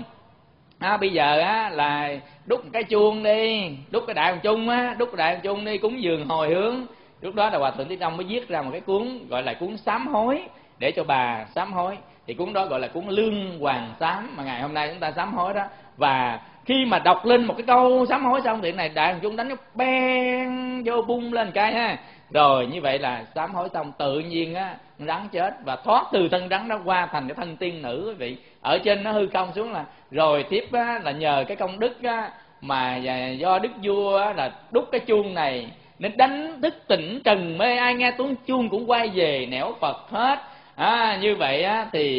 bây giờ là đúc cái chuông đi, đúc cái đại hồng chung đi cúng dường hồi hướng. Lúc đó là Hòa Thượng Chí Công mới viết ra một cái cuốn gọi là cuốn sám hối để cho bà sám hối. Thì cuốn đó gọi là cuốn Lương Hoàng Sám mà ngày hôm nay chúng ta sám hối đó. Và khi mà đọc lên một cái câu sám hối xong thì này đại hồng chung đánh nó beng vô bung lên cái rồi như vậy là sám hối xong tự nhiên rắn chết và thoát từ thân rắn đó qua thành cái thân tiên nữ quý vị. Ở trên nó hư không xuống là rồi tiếp là nhờ cái công đức mà do đức vua là đúc cái chuông này nên đánh thức tỉnh trần mê, ai nghe tiếng chuông cũng quay về nẻo Phật hết. Như vậy thì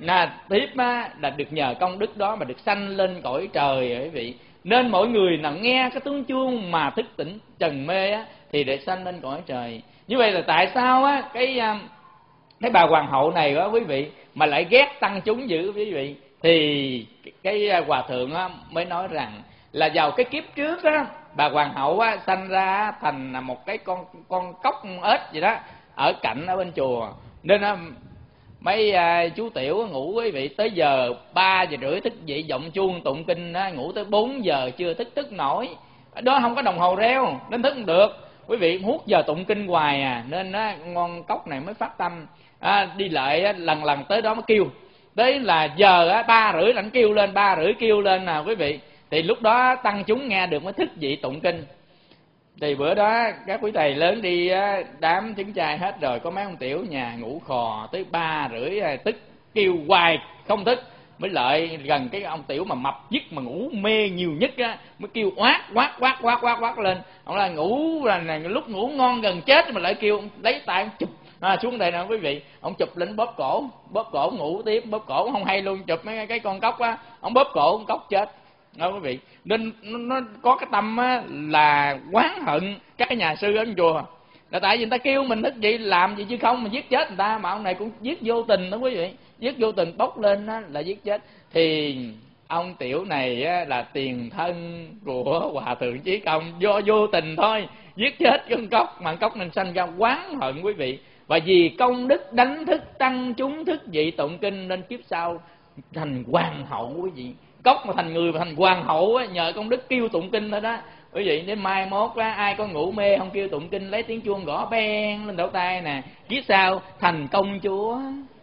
tiếp là được nhờ công đức đó mà được sanh lên cõi trời quý vị. Nên mỗi người nào nghe cái tiếng chuông mà thức tỉnh trần mê thì để sanh lên cõi trời. Như vậy là tại sao cái bà hoàng hậu này đó quý vị mà lại ghét tăng chúng dữ quý vị? Thì cái hòa thượng mới nói rằng là vào cái kiếp trước á, bà hoàng hậu sanh ra thành một cái con cóc ếch gì đó ở cạnh ở bên chùa. Nên mấy chú tiểu ngủ quý vị tới giờ 3 giờ rưỡi thức dậy vọng chuông tụng kinh ngủ tới 4 giờ chưa thức nổi. Đó không có đồng hồ reo nên thức không được. Quý vị hút giờ tụng kinh hoài nên ngon cóc này mới phát tâm. Đi lại lần tới đó mới kêu. Tới là giờ 3 rưỡi lãnh kêu lên, 3 rưỡi kêu lên quý vị. Thì lúc đó tăng chúng nghe được mới thức dậy tụng kinh. Thì bữa đó các quý thầy lớn đi đám trứng trai hết rồi, có mấy ông tiểu nhà ngủ khò tới 3 rưỡi tức kêu hoài không thức. Mới lại gần cái ông tiểu mà mập nhất mà ngủ mê nhiều nhất mới kêu quát lên. Ông là ngủ là lúc ngủ ngon gần chết mà lại kêu, lấy tay chụp xuống đây nè quý vị. Ông chụp lên bóp cổ ngủ tiếp, bóp cổ không hay luôn, chụp mấy cái con cóc ông bóp cổ con cóc chết. Đó quý vị. Nên nó có cái tâm là oán hận các cái nhà sư ở chùa. Là tại vì người ta kêu mình thức dậy làm gì chứ không mà giết chết người ta. Mà ông này cũng giết vô tình đó quý vị. Giết vô tình bốc lên là giết chết. Thì ông tiểu này là tiền thân của Hòa Thượng Chí Công, do vô tình thôi giết chết con cóc. Mà cóc nên sanh ra oán hận quý vị. Và vì công đức đánh thức tăng chúng thức dậy tụng kinh nên kiếp sau thành hoàng hậu quý vị. Cóc mà thành người mà thành hoàng hậu nhờ công đức kêu tụng kinh thôi đó quý vị. Đến mai mốt ai có ngủ mê không kêu tụng kinh, lấy tiếng chuông gõ beng lên đầu tay nè, kiếp sau thành công chúa.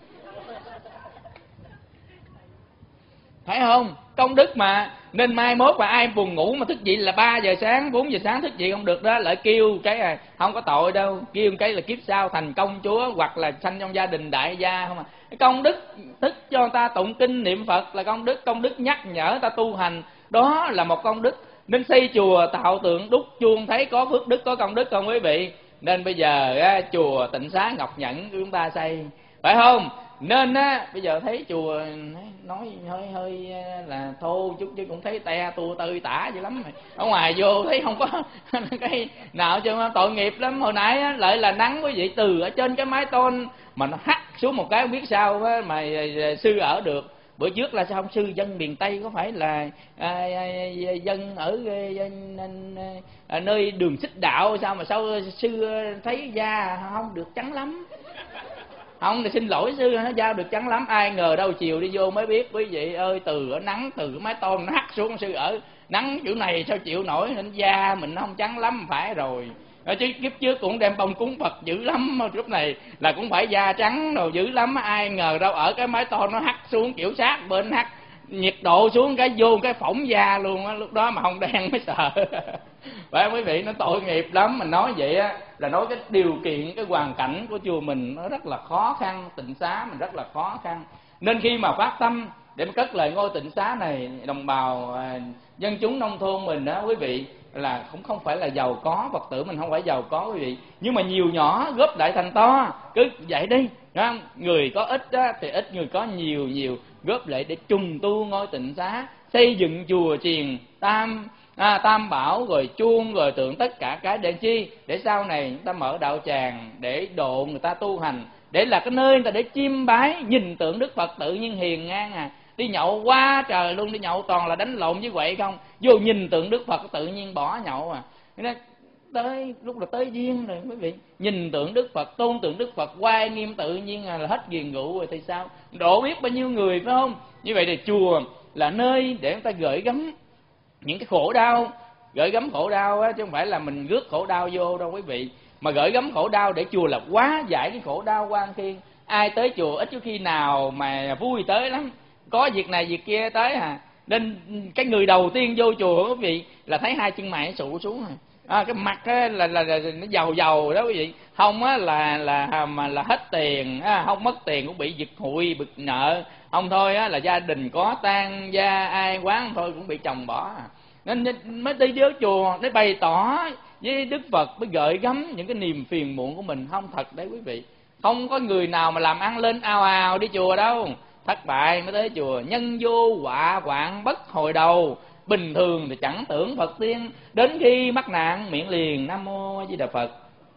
Phải không? Công đức mà. Nên mai mốt mà ai buồn ngủ mà thức dậy là 3 giờ sáng 4 giờ sáng thức dậy không được đó, lại kêu cái không có tội đâu, kêu cái là kiếp sau thành công chúa hoặc là sanh trong gia đình đại gia không à. Cái công đức thức cho người ta tụng kinh niệm Phật là công đức nhắc nhở người ta tu hành, đó là một công đức. Nên xây chùa tạo tượng đúc chuông thấy có phước đức có công đức không quý vị? Nên bây giờ chùa Tịnh Xá Ngọc Nhẫn của chúng ta xây, phải không? Nên bây giờ thấy chùa nói hơi là thô chút chứ cũng thấy te tua tơi tả dữ lắm. Ở ngoài vô thấy không có cái nào chứ tội nghiệp lắm. Hồi nãy lại là nắng quý vị, từ ở trên cái mái tôn mà nó hắt xuống một cái không biết sao mà sư ở được. Bữa trước là sao không sư dân miền Tây có phải là dân ở nơi đường xích đạo sao mà sao sư thấy da không được trắng lắm. Không thì xin lỗi sư, nó da được trắng lắm. Ai ngờ đâu chiều đi vô mới biết quý vị ơi, từ ở nắng từ cái mái tôn nó hắt xuống sư ở nắng kiểu này sao chịu nổi, nên da mình nó không trắng lắm phải rồi. Chứ kiếp trước cũng đem bông cúng Phật dữ lắm, lúc này là cũng phải da trắng rồi dữ lắm. Ai ngờ đâu ở cái mái tôn nó hắt xuống kiểu sát bên hắt nhiệt độ xuống cái vô cái phỏng da luôn á, lúc đó mà không đen mới sợ. Phải không quý vị? Nó tội nghiệp lắm. Mình nói vậy á là nói cái điều kiện cái hoàn cảnh của chùa mình nó rất là khó khăn, Tịnh Xá mình rất là khó khăn. Nên khi mà phát tâm để mà cất lời ngôi Tịnh Xá này, đồng bào dân chúng nông thôn mình đó quý vị, là cũng không phải là giàu có, Phật tử mình không phải giàu có quý vị, nhưng mà nhiều nhỏ góp lại thành to, cứ vậy đi, đúng không? Người có ít đó, thì ít, người có nhiều góp lại để trùng tu ngôi Tịnh Xá, xây dựng chùa chiền tam bảo rồi chuông rồi tượng tất cả cái để chi, để sau này chúng ta mở đạo tràng để độ người ta tu hành, để là cái nơi người ta để chiêm bái nhìn tượng Đức Phật tự nhiên hiền ngang đi nhậu quá trời luôn, đi nhậu toàn là đánh lộn với quậy không, vô nhìn tượng Đức Phật tự nhiên bỏ nhậu Nên tới lúc là tới duyên rồi quý vị, nhìn tượng Đức Phật, tôn tượng Đức Phật oai nghiêm tự nhiên là hết ghiền rượu rồi thì sao, độ biết bao nhiêu người phải không? Như vậy thì chùa là nơi để người ta gửi gắm những cái khổ đau, gửi gắm khổ đau chứ không phải là mình rước khổ đau vô đâu quý vị, mà gửi gắm khổ đau để chùa là hóa giải cái khổ đau quan khiên. Ai tới chùa ít có khi nào mà vui tới lắm, có việc này việc kia tới Nên cái người đầu tiên vô chùa quý vị là thấy hai chân mày sụ xuống cái mặt là nó giàu đó quý vị, không là hết tiền, không mất tiền cũng bị giật hụi bực nợ, không thôi là gia đình có tang gia, ai quán thôi cũng bị chồng bỏ. Nên mới đi vô chùa để bày tỏ với Đức Phật, mới gợi gắm những cái niềm phiền muộn của mình. Không thật đấy quý vị, không có người nào mà làm ăn lên ào ào đi chùa đâu. thất bại mới tới chùa. Nhân vô họa hoạn bất hồi đầu, bình thường thì chẳng tưởng Phật tiên, đến khi mắc nạn miệng liền Nam Mô A Di Đà Phật.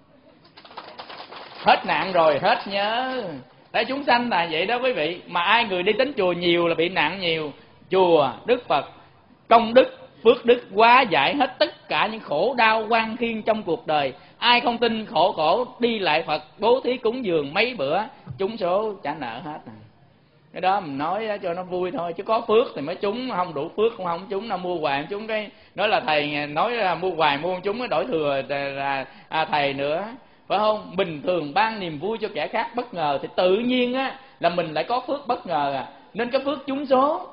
Hết nạn rồi hết nhớ. Tại chúng sanh là vậy đó quý vị. Mà ai người đi đến chùa nhiều là bị nạn nhiều. Chùa, Đức Phật, công đức, phước đức hóa giải hết tất cả những khổ đau oan khiên trong cuộc đời. Ai không tin khổ đi lại Phật, bố thí cúng dường mấy bữa, trúng số trả nợ hết. Cái đó mình nói cho nó vui thôi, chứ có phước thì mới trúng, không đủ phước cũng không trúng. Nó mua hoài trúng, cái nói là thầy nói là mua hoài mua trúng, cái đổi thừa là thầy nữa, phải không? Bình thường ban niềm vui cho kẻ khác bất ngờ thì tự nhiên á là mình lại có phước bất ngờ Nên cái phước trúng số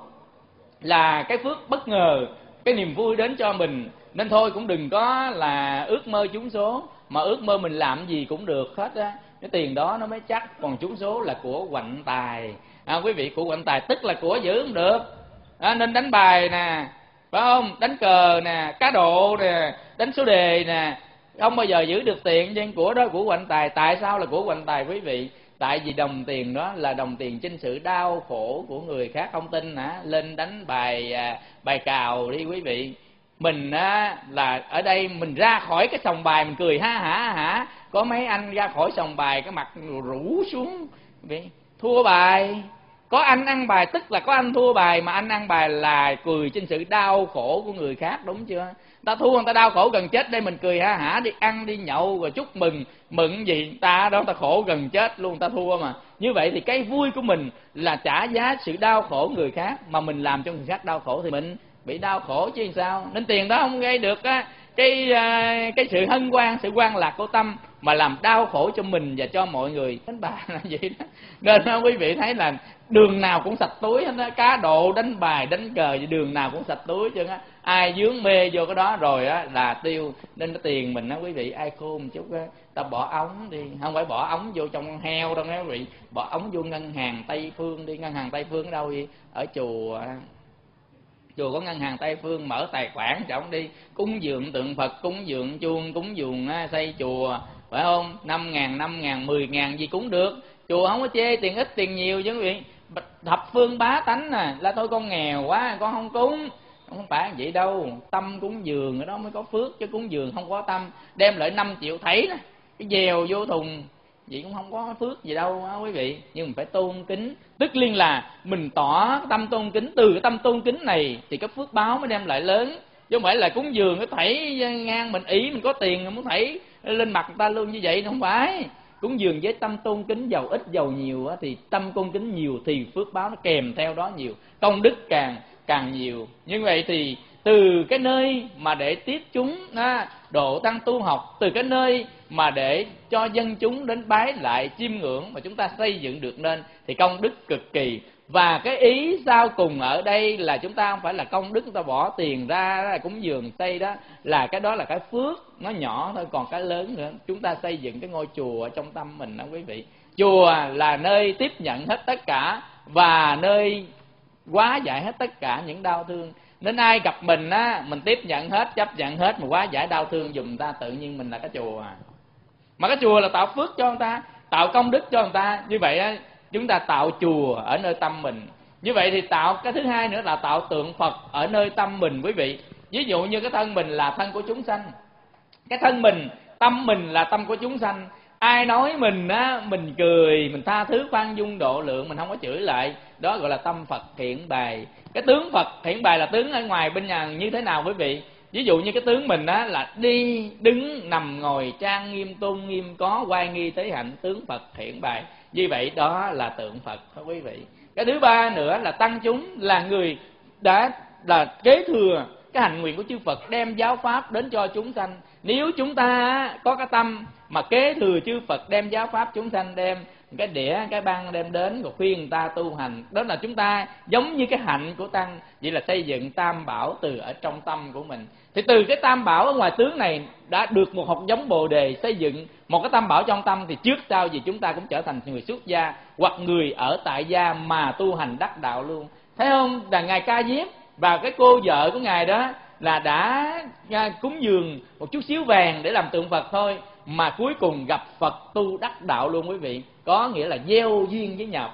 là cái phước bất ngờ, cái niềm vui đến cho mình. Nên thôi cũng đừng có là ước mơ trúng số, mà ước mơ mình làm gì cũng được hết á. Cái tiền đó nó mới chắc. Còn trúng số là của quạnh tài. Quý vị, của quạnh tài tức là của giữ không được. Nên đánh bài nè, phải không? Đánh cờ nè, cá độ nè, đánh số đề nè, không bao giờ giữ được tiền. Cho nên của đó của quạnh tài. Tại sao là của quạnh tài quý vị? Tại vì đồng tiền đó là đồng tiền trên sự đau khổ của người khác. Không tin hả? Lên đánh bài cào đi quý vị. Mình là ở đây mình ra khỏi cái sòng bài mình cười ha hả. Có mấy anh ra khỏi sòng bài cái mặt rũ xuống, thua bài. Có anh ăn bài tức là có anh thua bài, mà anh ăn bài là cười trên sự đau khổ của người khác, đúng chưa? Ta thua người ta đau khổ gần chết, đây mình cười ha hả đi ăn đi nhậu rồi chúc mừng gì ta đó, ta khổ gần chết luôn, ta thua mà. Như vậy thì cái vui của mình là trả giá sự đau khổ người khác, mà mình làm cho người khác đau khổ thì mình bị đau khổ chứ sao. Nên tiền đó không gây được cái sự hân hoan, sự quan lạc của tâm, mà làm đau khổ cho mình và cho mọi người. Đánh bài là vậy đó. Nên quý vị thấy là đường nào cũng sạch túi hết á. Cá độ, đánh bài, đánh cờ, đường nào cũng sạch túi chứ á. Ai dướng mê vô cái đó rồi á là tiêu. Nên cái tiền mình á quý vị, ai khôn một chút á, ta bỏ ống đi. Không phải bỏ ống vô trong heo đâu nha quý vị. Bỏ ống vô ngân hàng Tây Phương đi. Ngân hàng Tây Phương ở đâu vậy? Ở chùa có ngân hàng Tây Phương, mở tài khoản cho ông đi, cúng dường tượng Phật, cúng dường chuông, cúng dường xây chùa, phải không? 5.000, 10.000 gì cũng được. Chùa không có chê tiền ít tiền nhiều chứ quý vị. Thập phương bá tánh là thôi con nghèo quá con không cúng. Không phải vậy đâu. Tâm cúng dường ở đó mới có phước, chứ cúng dường không có tâm đem lại 5 triệu thấy nè, cái dèo vô thùng vậy cũng không có phước gì đâu quý vị. Nhưng mình phải tôn kính, tức liên là mình tỏ tâm tôn kính. Từ cái tâm tôn kính này thì cái phước báo mới đem lại lớn, chứ không phải là cúng dường cái thảy ngang mình ý mình có tiền muốn thảy lên mặt người ta luôn, như vậy không phải. Cúng dường với tâm tôn kính, giàu ít giàu nhiều thì tâm tôn kính nhiều thì phước báo nó kèm theo đó nhiều, công đức càng nhiều. Như vậy thì từ cái nơi mà để tiếp chúng độ tăng tu học, từ cái nơi mà để cho dân chúng đến bái lại chiêm ngưỡng mà chúng ta xây dựng được nên thì công đức cực kỳ. Và cái ý sau cùng ở đây là chúng ta không phải là công đức chúng ta bỏ tiền ra cúng dường xây đó, là cái đó là cái phước nó nhỏ thôi. Còn cái lớn nữa, chúng ta xây dựng cái ngôi chùa ở trong tâm mình đó quý vị. Chùa là nơi tiếp nhận hết tất cả và nơi hóa giải hết tất cả những đau thương. Nên ai gặp mình mình tiếp nhận hết, chấp nhận hết, mà hóa giải đau thương giùm ta, tự nhiên mình là cái chùa. Mà cái chùa là tạo phước cho người ta, tạo công đức cho người ta. Như vậy chúng ta tạo chùa ở nơi tâm mình. Như vậy thì tạo cái thứ hai nữa là tạo tượng Phật ở nơi tâm mình quý vị. Ví dụ như cái thân mình là thân của chúng sanh, cái thân mình, tâm mình là tâm của chúng sanh. Ai nói mình mình cười, mình tha thứ khoan dung độ lượng, mình không có chửi lại, đó gọi là tâm Phật hiện bày. Cái tướng Phật hiện bày là tướng ở ngoài bên nhà như thế nào quý vị? Ví dụ như cái tướng mình là đi, đứng, nằm, ngồi, trang nghiêm, tôn nghiêm, có oai nghi thế hạnh, tướng Phật hiện bày. Như vậy đó là tượng Phật đó quý vị. Cái thứ ba nữa là tăng chúng, là người đã là kế thừa cái hạnh nguyện của chư Phật, đem giáo pháp đến cho chúng sanh. Nếu chúng ta có cái tâm mà kế thừa chư Phật, đem giáo pháp chúng sanh, đem cái đĩa, cái băng đem đến rồi khuyên người ta tu hành, đó là chúng ta giống như cái hạnh của tăng. Vậy là xây dựng tam bảo từ ở trong tâm của mình. Thì từ cái tam bảo ở ngoài tướng này đã được một hạt giống Bồ đề, xây dựng một cái tam bảo trong tâm, thì trước sau gì chúng ta cũng trở thành người xuất gia hoặc người ở tại gia mà tu hành đắc đạo luôn. Thấy không? Là ngài Ca Diếp và cái cô vợ của ngài đó là đã cúng dường một chút xíu vàng để làm tượng Phật thôi, mà cuối cùng gặp Phật tu đắc đạo luôn quý vị. Có nghĩa là gieo duyên với nhà Phật,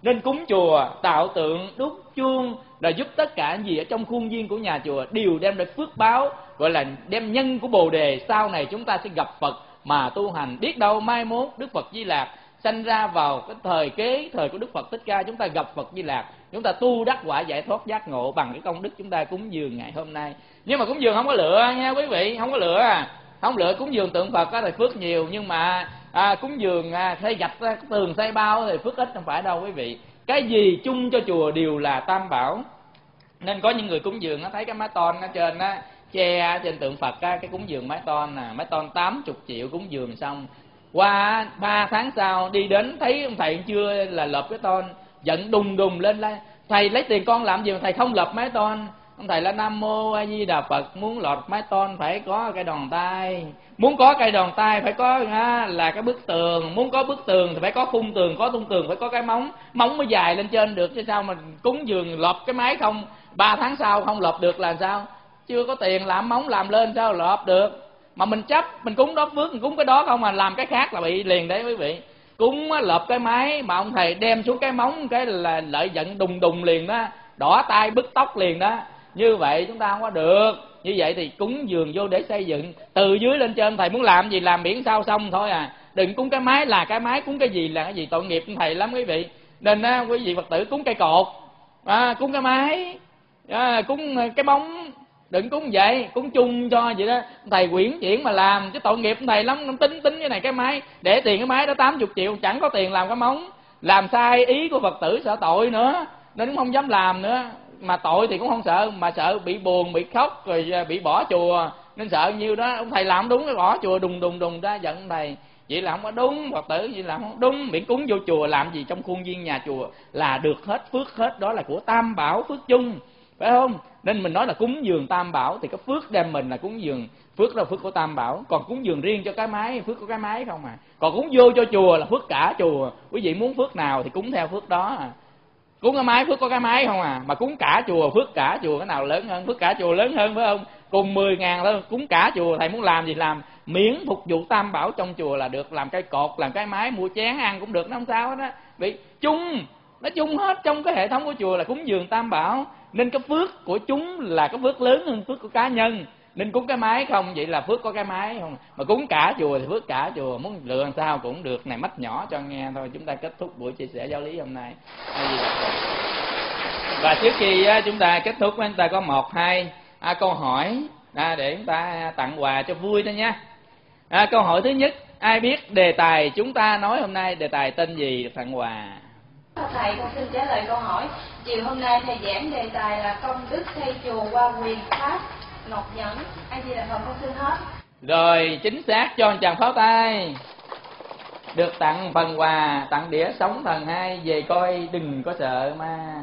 Nên cúng chùa, tạo tượng, đúc chuông là giúp tất cả những gì ở trong khuôn viên của nhà chùa đều đem được phước báo, gọi là đem nhân của Bồ đề. Sau này chúng ta sẽ gặp Phật mà tu hành, biết đâu mai mốt Đức Phật Di Lạc sanh ra vào cái thời của Đức Phật Thích Ca, chúng ta gặp Phật Di Lạc, chúng ta tu đắc quả giải thoát giác ngộ bằng cái công đức chúng ta cúng dường ngày hôm nay. Nhưng mà cúng dường không có lựa nha quý vị, không có lựa, không lựa cúng dường tượng Phật thì phước nhiều, nhưng mà cúng dường xây gạch tường xây bao thì phước ít, không phải đâu quý vị. Cái gì chung cho chùa đều là tam bảo. Nên có những người cúng dường nó thấy cái mái tôn ở trên á, che trên tượng Phật á, cái cúng dường mái tôn mái tôn 80 triệu cúng dường xong, qua 3 tháng sau đi đến thấy ông thầy chưa là lợp cái tôn, giận đùng đùng lên la: thầy lấy tiền con làm gì mà thầy không lợp mái tôn? Ông thầy là Nam Mô A Di Đà Phật, muốn lọt mái tôn phải có cây đòn tay, muốn có cây đòn tay phải có là cái bức tường, muốn có bức tường thì phải có khung tường, có tung tường phải có cái móng mới dài lên trên được, chứ sao mà cúng dường lọp cái mái không, 3 tháng sau không lọp được là sao? Chưa có tiền làm móng làm lên sao lọp được? Mà mình chấp mình cúng đó phước, mình cúng cái đó không mà làm cái khác là bị liền đấy quý vị. Cúng lợp cái máy mà ông thầy đem xuống cái móng cái là lợi giận đùng đùng liền đó, đỏ tay bứt tóc liền đó. Như vậy chúng ta không có được. Như vậy thì cúng dường vô để xây dựng, từ dưới lên trên thầy muốn làm gì làm miễn sao xong thôi à. Đừng cúng cái máy là cái máy, cúng cái gì là cái gì, tội nghiệp thầy lắm quý vị. Nên quý vị Phật tử cúng cây cột, cúng cái máy, cúng cái móng, đừng cúng vậy, cúng chung cho vậy đó. Thầy quyển chuyển mà làm chứ tội nghiệp thầy lắm. Nó tính cái này cái máy, để tiền cái máy đó 80 triệu, chẳng có tiền làm cái móng, làm sai ý của Phật tử sợ tội nữa, nên cũng không dám làm nữa. Mà tội thì cũng không sợ, mà sợ bị buồn, bị khóc, rồi bị bỏ chùa, nên sợ nhiêu đó. Ông thầy làm đúng, cái bỏ chùa đùng đùng ra giận ông thầy. Vậy là không có đúng, Phật tử vậy là không đúng. Miễn cúng vô chùa làm gì trong khuôn viên nhà chùa là được hết, phước hết, đó là của tam bảo, phước chung, phải không? Nên mình nói là cúng dường tam bảo thì cái phước đem mình là cúng dường, phước là phước của tam bảo. Còn cúng dường riêng cho cái máy, phước của cái máy không à. Còn cúng vô cho chùa là phước cả chùa. Quý vị muốn phước nào thì cúng theo phước đó à. Cúng cái máy phước có cái máy không à, mà cúng cả chùa phước cả chùa, cái nào lớn hơn? Phước cả chùa lớn hơn phải không? Cùng 10.000 thôi, cúng cả chùa. Thầy muốn làm gì làm, miễn phục vụ tam bảo trong chùa là được. Làm cây cột, làm cái máy, mua chén ăn cũng được, nó không sao hết á. Vì chung, nó chung hết trong cái hệ thống của chùa là cúng dường tam bảo. Nên cái phước của chúng là cái phước lớn hơn phước của cá nhân. Nên cúng cái máy không vậy là phước có cái máy không, mà cúng cả chùa thì phước cả chùa. Muốn lựa làm sao cũng được. Này mách nhỏ cho nghe thôi. Chúng ta kết thúc buổi chia sẻ giáo lý hôm nay. Và trước khi chúng ta kết thúc, chúng ta có 1-2 câu hỏi để chúng ta tặng quà cho vui thôi nha. Câu hỏi thứ nhất, ai biết đề tài chúng ta nói hôm nay đề tài tên gì được tặng quà? Thầy con xin trả lời câu hỏi. Chiều hôm nay thầy giảng đề tài là công đức xây chùa qua quyền pháp Ngọc Nhẫn. Ai gì là Phật, con xin hết. Rồi, chính xác, cho một tràng pháo tay. Được tặng phần quà, tặng đĩa Sống Thần 2, về coi đừng có sợ ma.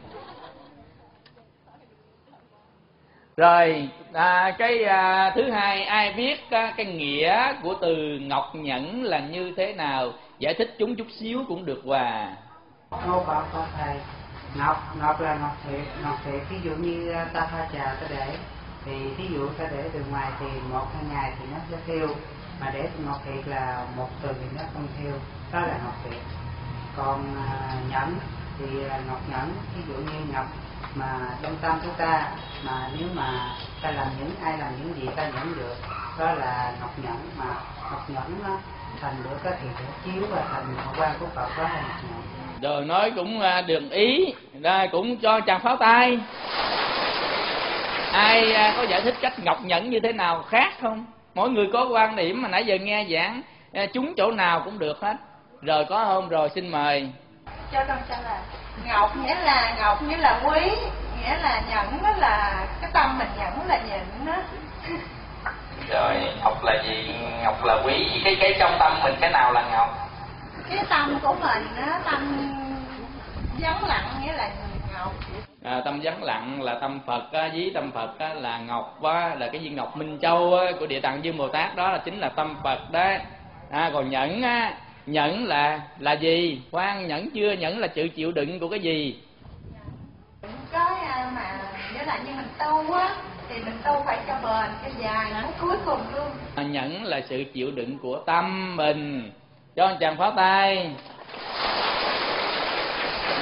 Rồi, thứ hai, ai biết cái nghĩa của từ Ngọc Nhẫn là như thế nào? Giải thích chúng chút xíu cũng được quà. Ngô Bảo con thầy, ngọc là ngọc thiệt, ví dụ như ta pha trà ta để, thì ví dụ ta để từ ngoài thì 1-2 ngày thì nó sẽ thiêu, mà để ngọc thiệt là 1 tuần thì nó không thiêu, đó là ngọc thiệt. Còn nhẫn thì ngọc nhẫn, ví dụ như ngọc mà trong tâm của ta, mà nếu mà ta làm ai làm những gì ta nhẫn được, đó là ngọc nhẫn. Mà ngọc nhẫn nó thành được cái thì sẽ chiếu và thành hào quang của Phật, đó là ngọc nhẫn. Rồi nói cũng được ý, cũng cho chàng pháo tay. Ai có giải thích cách Ngọc Nhẫn như thế nào khác không? Mỗi người có quan điểm mà nãy giờ nghe giảng, chúng chỗ nào cũng được hết. Rồi có không? Rồi xin mời. Cho con trả lời. Ngọc nghĩa là quý, nghĩa là nhẫn đó là cái tâm mình nhẫn là nhịn đó. Rồi ngọc là gì? Ngọc là quý. Cái trong tâm mình cái nào là ngọc? Cái tâm của mình đó, tâm vắng lặng nghĩa là ngọc. Tâm vắng lặng là tâm Phật, ví tâm Phật là ngọc, là cái viên ngọc Minh Châu của Địa Tạng Dương Bồ Tát, đó là chính là tâm Phật đó. Còn nhẫn là gì? Khoan, nhẫn chưa? Nhẫn là sự chịu đựng của cái gì? Cái mà nghĩa là như mình tu á, thì mình tu phải cho bền, cho dài, nó cuối cùng luôn. Nhẫn là sự chịu đựng của tâm mình. Cho một tràng pháo tay.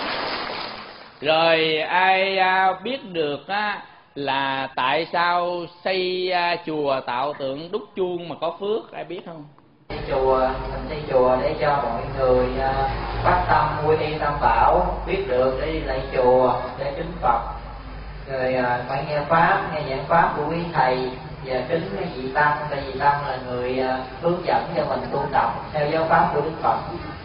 Rồi ai biết được là tại sao xây chùa tạo tượng đúc chuông mà có phước, ai biết không? Xây chùa, mình xây chùa để cho mọi người phát tâm quy y Tam Bảo, biết được để đi lại chùa để kính Phật, rồi phải nghe pháp, nghe giảng pháp của quý thầy và kính cái vị tăng, tại vì tăng là người hướng dẫn cho mình tu tập theo giáo pháp của Đức Phật.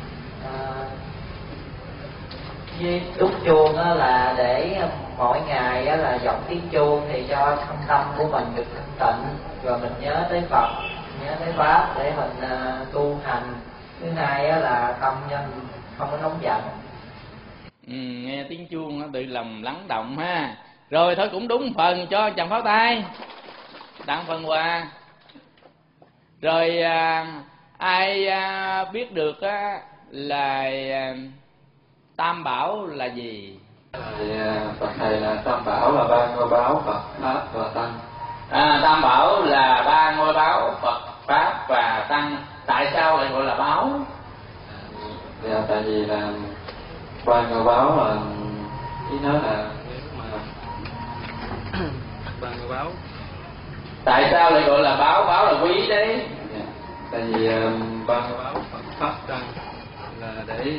Với đúc chuông là để mỗi ngày là vọng tiếng chuông thì cho thân tâm của mình được thanh tịnh, rồi mình nhớ tới Phật, nhớ tới pháp để mình tu hành. Thứ hai là tâm nhân không có nóng giận. Nghe tiếng chuông nó tự lòng lắng động ha. Rồi thôi cũng đúng phần, cho chàng pháo tay tặng phần quà. Rồi ai biết được là Tam Bảo là gì? Phật thầy là Tam Bảo là ba ngôi báo Phật, Pháp và Tăng. Tam Bảo là ba ngôi báo Phật, Pháp và Tăng. Tại sao lại gọi là báo? Tại vì là ba ngôi báo là ý nói là ba ngôi báo. Tại sao lại gọi là báo? Báo là quý đấy. Tại vì ba ngôi báo Phật, Pháp, Tăng là để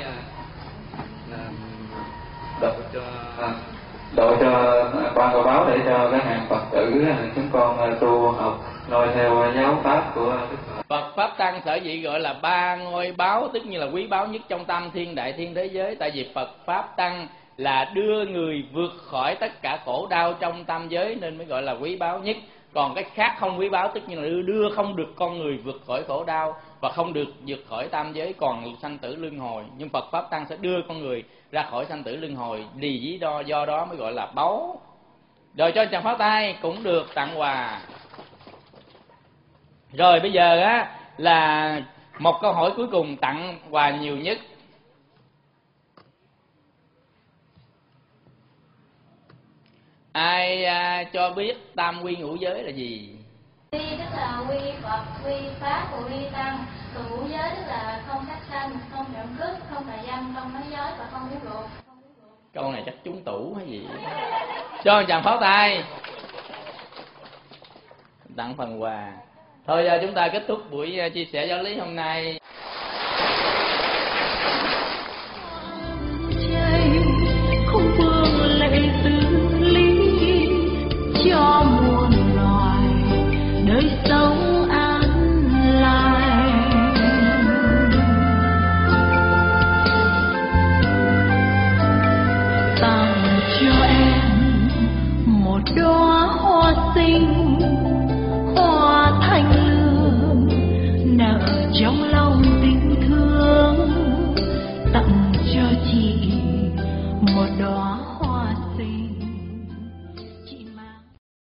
độ cho ba ngôi báo để cho các hàng Phật tử chúng con tu học noi theo giáo pháp của Đức Phật. Phật Pháp Tăng sở dĩ gọi là ba ngôi báo, tức như là quý báu nhất trong tam thiên đại thiên thế giới. Tại vì Phật Pháp Tăng là đưa người vượt khỏi tất cả khổ đau trong tam giới nên mới gọi là quý báu nhất. Còn cái khác không quý báu, tức như là đưa không được con người vượt khỏi khổ đau và không được vượt khỏi tam giới còn sanh tử luân hồi. Nhưng Phật Pháp Tăng sẽ đưa con người ra khỏi sanh tử luân hồi, do đó mới gọi là báu. Rồi cho chàng pháo tay cũng được tặng quà. Rồi bây giờ là một câu hỏi cuối cùng tặng quà nhiều nhất. Ai cho biết tam quy ngũ giới là gì? Quy tức là quy Phật, quy Pháp, quy Tăng. Còn ngũ giới tức là không sát sanh, không trộm cướp, không tà dâm, không nói dối và không uống rượu. Câu này chắc trúng tủ hay gì? Cho chàng pháo tay tặng phần quà. Thôi chúng ta kết thúc buổi chia sẻ giáo lý hôm nay. Không vương lệ từ ly cho muôn loài đời